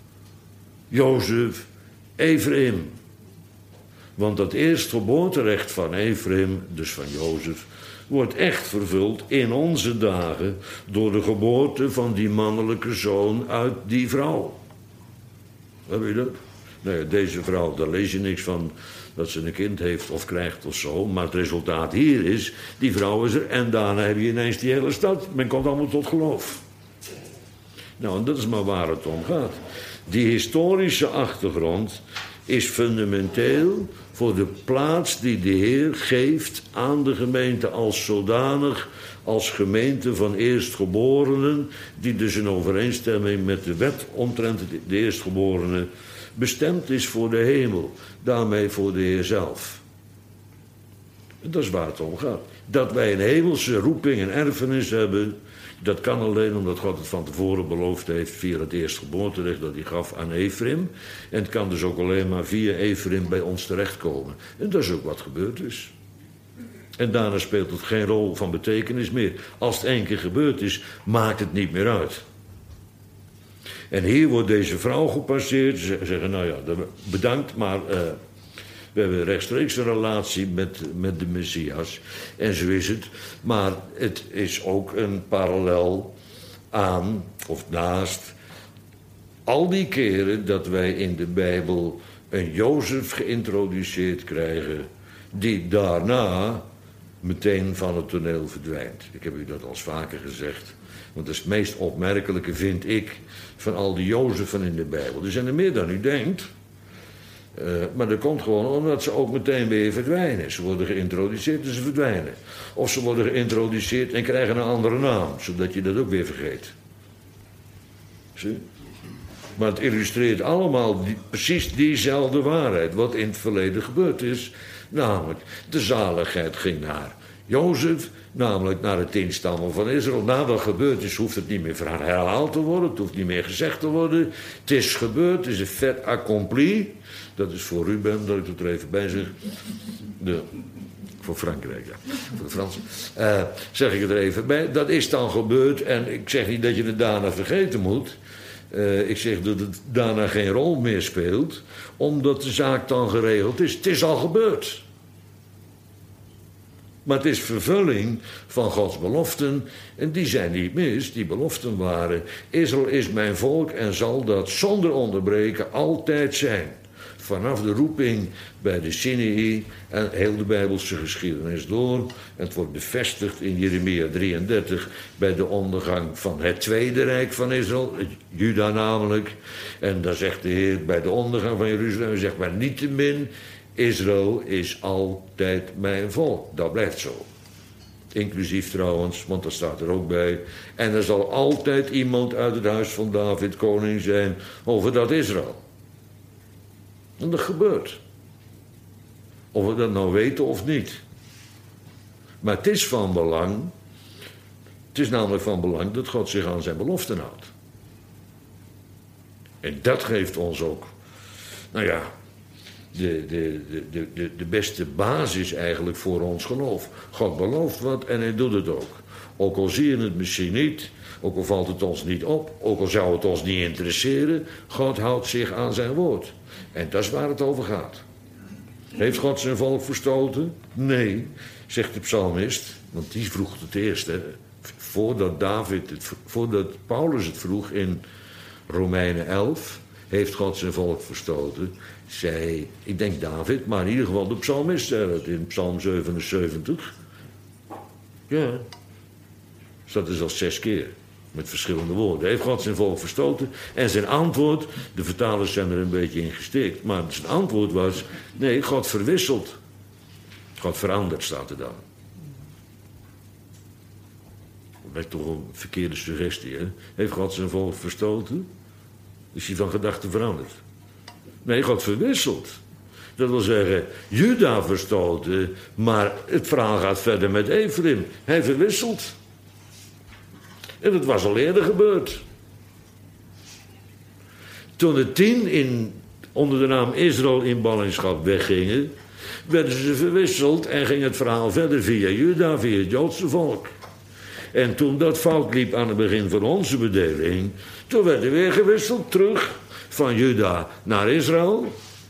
Jozef, Ephraim. Want dat eerstgeboorterecht van Ephraim, dus van Jozef, wordt echt vervuld in onze dagen door de geboorte van die mannelijke zoon uit die vrouw. Heb je dat? Nee, deze vrouw, daar lees je niks van dat ze een kind heeft of krijgt of zo. Maar het resultaat hier is, die vrouw is er en daarna heb je ineens die hele stad. Men komt allemaal tot geloof. Nou, en dat is maar waar het om gaat. Die historische achtergrond is fundamenteel voor de plaats die de Heer geeft aan de gemeente als zodanig, als gemeente van eerstgeborenen, die dus in overeenstemming met de wet omtrent de eerstgeborenen bestemd is voor de hemel, daarmee voor de Heer zelf. En dat is waar het om gaat. Dat wij een hemelse roeping en erfenis hebben, dat kan alleen omdat God het van tevoren beloofd heeft via het eerstgeboorterecht dat hij gaf aan Ephraim. En het kan dus ook alleen maar via Ephraim bij ons terechtkomen. En dat is ook wat gebeurd is. En daarna speelt het geen rol van betekenis meer. Als het één keer gebeurd is, maakt het niet meer uit. En hier wordt deze vrouw gepasseerd. Ze zeggen, nou ja, bedankt, maar we hebben rechtstreeks een relatie met de Messias. En zo is het. Maar het is ook een parallel aan, of naast, al die keren dat wij in de Bijbel een Jozef geïntroduceerd krijgen, die daarna meteen van het toneel verdwijnt. Ik heb u dat al vaker gezegd. Want dat is het meest opmerkelijke, vind ik, van al die Jozefen in de Bijbel. Er zijn er meer dan u denkt. Maar dat komt gewoon omdat ze ook meteen weer verdwijnen. Ze worden geïntroduceerd en ze verdwijnen. Of ze worden geïntroduceerd en krijgen een andere naam, zodat je dat ook weer vergeet. Zie? Maar het illustreert allemaal precies diezelfde waarheid, wat in het verleden gebeurd is. Namelijk, de zaligheid ging naar Jozef, namelijk naar de 10 stammen van Israël. Na wat gebeurd is, hoeft het niet meer herhaald te worden, het hoeft niet meer gezegd te worden. Het is gebeurd, het is een fait accompli. Dat is voor Ruben, dat ik het er even bij zeg. Voor Frankrijk, ja. Voor de Fransen. Zeg ik het er even bij. Dat is dan gebeurd en ik zeg niet dat je het daarna vergeten moet. Ik zeg dat het daarna geen rol meer speelt, omdat de zaak dan geregeld is. Het is al gebeurd. Maar het is vervulling van Gods beloften. En die zijn niet mis. Die beloften waren: Israël is mijn volk en zal dat zonder onderbreken altijd zijn. Vanaf de roeping bij de Sinai en heel de Bijbelse geschiedenis door. En het wordt bevestigd in Jeremia 33 bij de ondergang van het tweede rijk van Israël, Juda namelijk. En dan zegt de Heer bij de ondergang van Jeruzalem, hij zegt maar niettemin, Israël is altijd mijn volk. Dat blijft zo. Inclusief trouwens, want dat staat er ook bij. En er zal altijd iemand uit het huis van David koning zijn over dat Israël. En dat gebeurt. Of we dat nou weten of niet. Maar het is van belang. Het is namelijk van belang dat God zich aan zijn beloften houdt. En dat geeft ons ook, nou ja, de beste basis eigenlijk voor ons geloof. God belooft wat en hij doet het ook. Ook al zie je het misschien niet, ook al valt het ons niet op, ook al zou het ons niet interesseren, God houdt zich aan zijn woord. En dat is waar het over gaat. Heeft God zijn volk verstoten? Nee, zegt de psalmist, want die vroeg het eerst, hè, voordat Paulus het vroeg in Romeinen 11, heeft God zijn volk verstoten, zei, ik denk David, maar in ieder geval de psalmist zei het in Psalm 77. Ja, dat is al 6 keer. Met verschillende woorden. Heeft God zijn volk verstoten? En zijn antwoord, de vertalers zijn er een beetje in gestikt, maar zijn antwoord was, nee, God verwisselt. God verandert, staat er dan. Dat lijkt toch een verkeerde suggestie, hè? Heeft God zijn volk verstoten? Is hij van gedachten veranderd? Nee, God verwisselt. Dat wil zeggen, Juda verstoten, maar het verhaal gaat verder met Ephraim. Hij verwisselt. En dat was al eerder gebeurd. Toen de 10 onder de naam Israël in ballingschap weggingen, werden ze verwisseld en ging het verhaal verder via Juda, via het Joodse volk. En toen dat fout liep aan het begin van onze bedeling, toen werd er weer gewisseld terug van Juda naar Israël.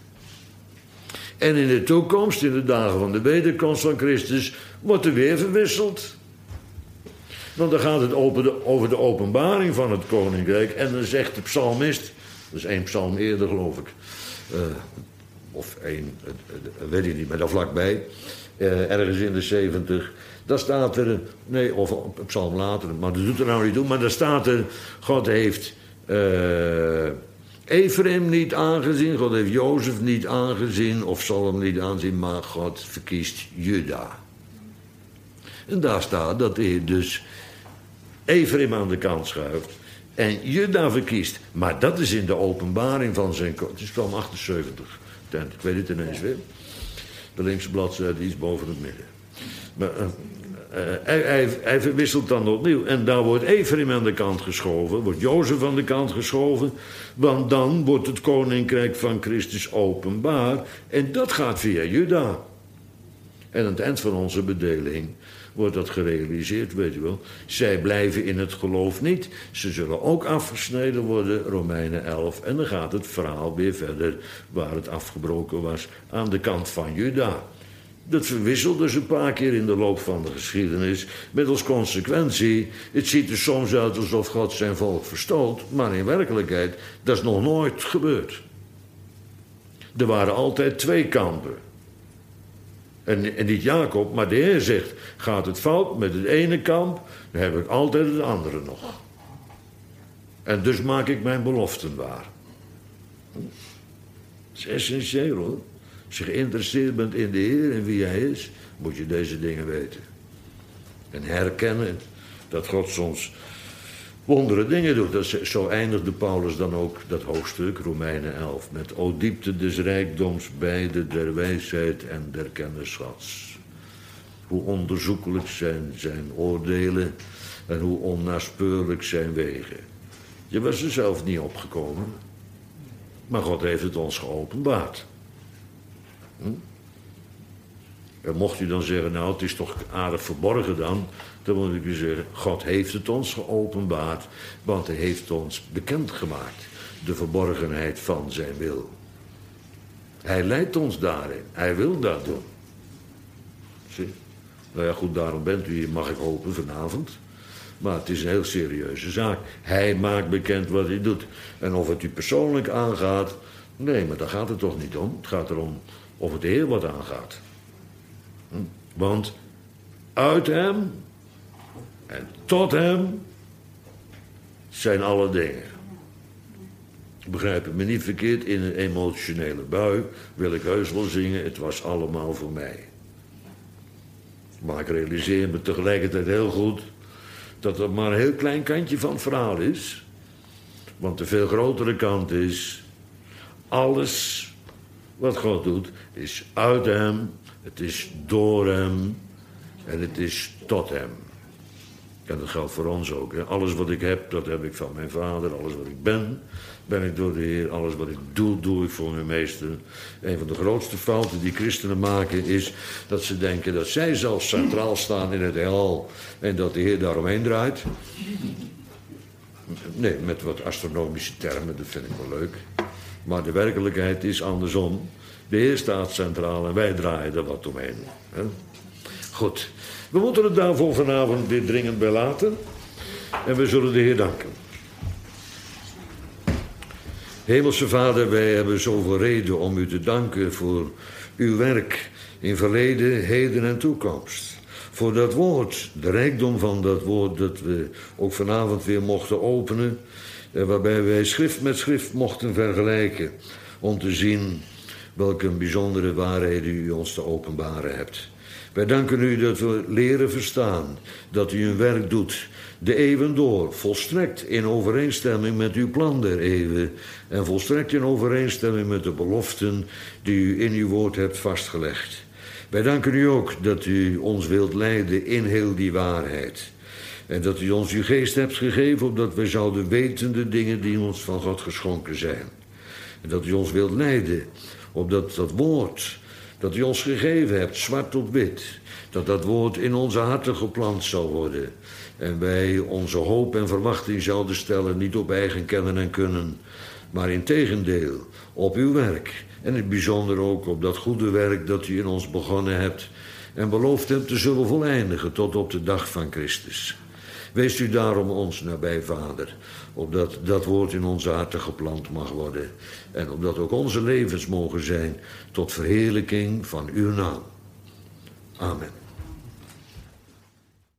En in de toekomst, in de dagen van de wederkomst van Christus, wordt er weer verwisseld. Want dan gaat het over de openbaring van het koninkrijk. En dan zegt de psalmist, dat is 1 psalm eerder geloof ik, of 1, weet ik niet, maar daar vlakbij, ergens in de 70... Daar staat er, nee, of een psalm later, maar dat doet er nou niet toe. Maar daar staat er, God heeft Ephraim niet aangezien, God heeft Jozef niet aangezien, of zal hem niet aanzien, maar God verkiest Juda. En daar staat dat hij dus Ephraim aan de kant schuift en Juda verkiest. Maar dat is in de openbaring van zijn... Het is psalm 78, ik weet het ineens weer. De linkse bladzijde iets boven het midden. Maar hij verwisselt dan opnieuw. En daar wordt Ephraim aan de kant geschoven. Wordt Jozef aan de kant geschoven. Want dan wordt het koninkrijk van Christus openbaar. En dat gaat via Juda. En aan het eind van onze bedeling wordt dat gerealiseerd, weet u wel. Zij blijven in het geloof niet. Ze zullen ook afgesneden worden, Romeinen 11. En dan gaat het verhaal weer verder waar het afgebroken was. Aan de kant van Juda. Dat verwisselt dus een paar keer in de loop van de geschiedenis. Met als consequentie, het ziet er soms uit alsof God zijn volk verstoot. Maar in werkelijkheid, dat is nog nooit gebeurd. Er waren altijd 2 kampen. En niet Jacob, maar de Heer zegt, gaat het fout met het ene kamp, dan heb ik altijd het andere nog. En dus maak ik mijn beloften waar. Dat is essentieel hoor. Als je geïnteresseerd bent in de Heer en wie Hij is, moet je deze dingen weten. En herkennen dat God soms wondere dingen doet. Zo eindigde Paulus dan ook dat hoofdstuk, Romeinen 11, met o diepte des rijkdoms beide der wijsheid en der kennisschats. Hoe onderzoekelijk zijn zijn oordelen en hoe onnaspeurlijk zijn wegen. Je was er zelf niet opgekomen, maar God heeft het ons geopenbaard. En mocht u dan zeggen, nou het is toch aardig verborgen dan moet ik u zeggen, God heeft het ons geopenbaard, want Hij heeft ons bekendgemaakt, de verborgenheid van zijn wil. Hij leidt ons daarin, Hij wil dat doen. Zie? Nou ja goed, daarom bent u hier, mag ik hopen, vanavond. Maar het is een heel serieuze zaak. Hij maakt bekend wat Hij doet. En of het u persoonlijk aangaat, nee, maar daar gaat het toch niet om. Het gaat erom of het de Heer wat aangaat. Want uit Hem en tot Hem zijn alle dingen. Begrijp me niet verkeerd, in een emotionele bui wil ik heus wel zingen, het was allemaal voor mij. Maar ik realiseer me tegelijkertijd heel goed dat het maar een heel klein kantje van het verhaal is. Want de veel grotere kant is, alles wat God doet, is uit Hem, het is door Hem en het is tot Hem. En dat geldt voor ons ook. Hè. Alles wat ik heb, dat heb ik van mijn vader. Alles wat ik ben, ben ik door de Heer. Alles wat ik doe, doe ik voor mijn meester. Een van de grootste fouten die christenen maken is dat ze denken dat zij zelf centraal staan in het heelal en dat de Heer daaromheen draait. Nee, met wat astronomische termen, dat vind ik wel leuk. Maar de werkelijkheid is andersom. De Heer staat centraal en wij draaien er wat omheen. Hè? Goed. We moeten het daarvoor vanavond weer dringend bij laten. En we zullen de Heer danken. Hemelse Vader, wij hebben zoveel reden om u te danken voor uw werk in verleden, heden en toekomst. Voor dat woord, de rijkdom van dat woord dat we ook vanavond weer mochten openen. Waarbij wij schrift met schrift mochten vergelijken. Om te zien welke bijzondere waarheden u ons te openbaren hebt. Wij danken u dat we leren verstaan, dat u een werk doet, de eeuwen door, volstrekt in overeenstemming met uw plan der eeuwen en volstrekt in overeenstemming met de beloften die u in uw woord hebt vastgelegd. Wij danken u ook dat u ons wilt leiden in heel die waarheid. En dat u ons uw geest hebt gegeven, opdat wij zouden weten de dingen die ons van God geschonken zijn. En dat u ons wilt leiden, opdat dat woord dat u ons gegeven hebt, zwart op wit, dat woord in onze harten geplant zal worden. En wij onze hoop en verwachting zouden stellen, niet op eigen kennen en kunnen, maar integendeel op uw werk. En in het bijzonder ook op dat goede werk dat u in ons begonnen hebt en beloofd hebt te zullen voleindigen tot op de dag van Christus. Wees u daarom ons nabij, Vader, opdat dat woord in onze harten geplant mag worden. En opdat ook onze levens mogen zijn tot verheerlijking van uw naam. Amen.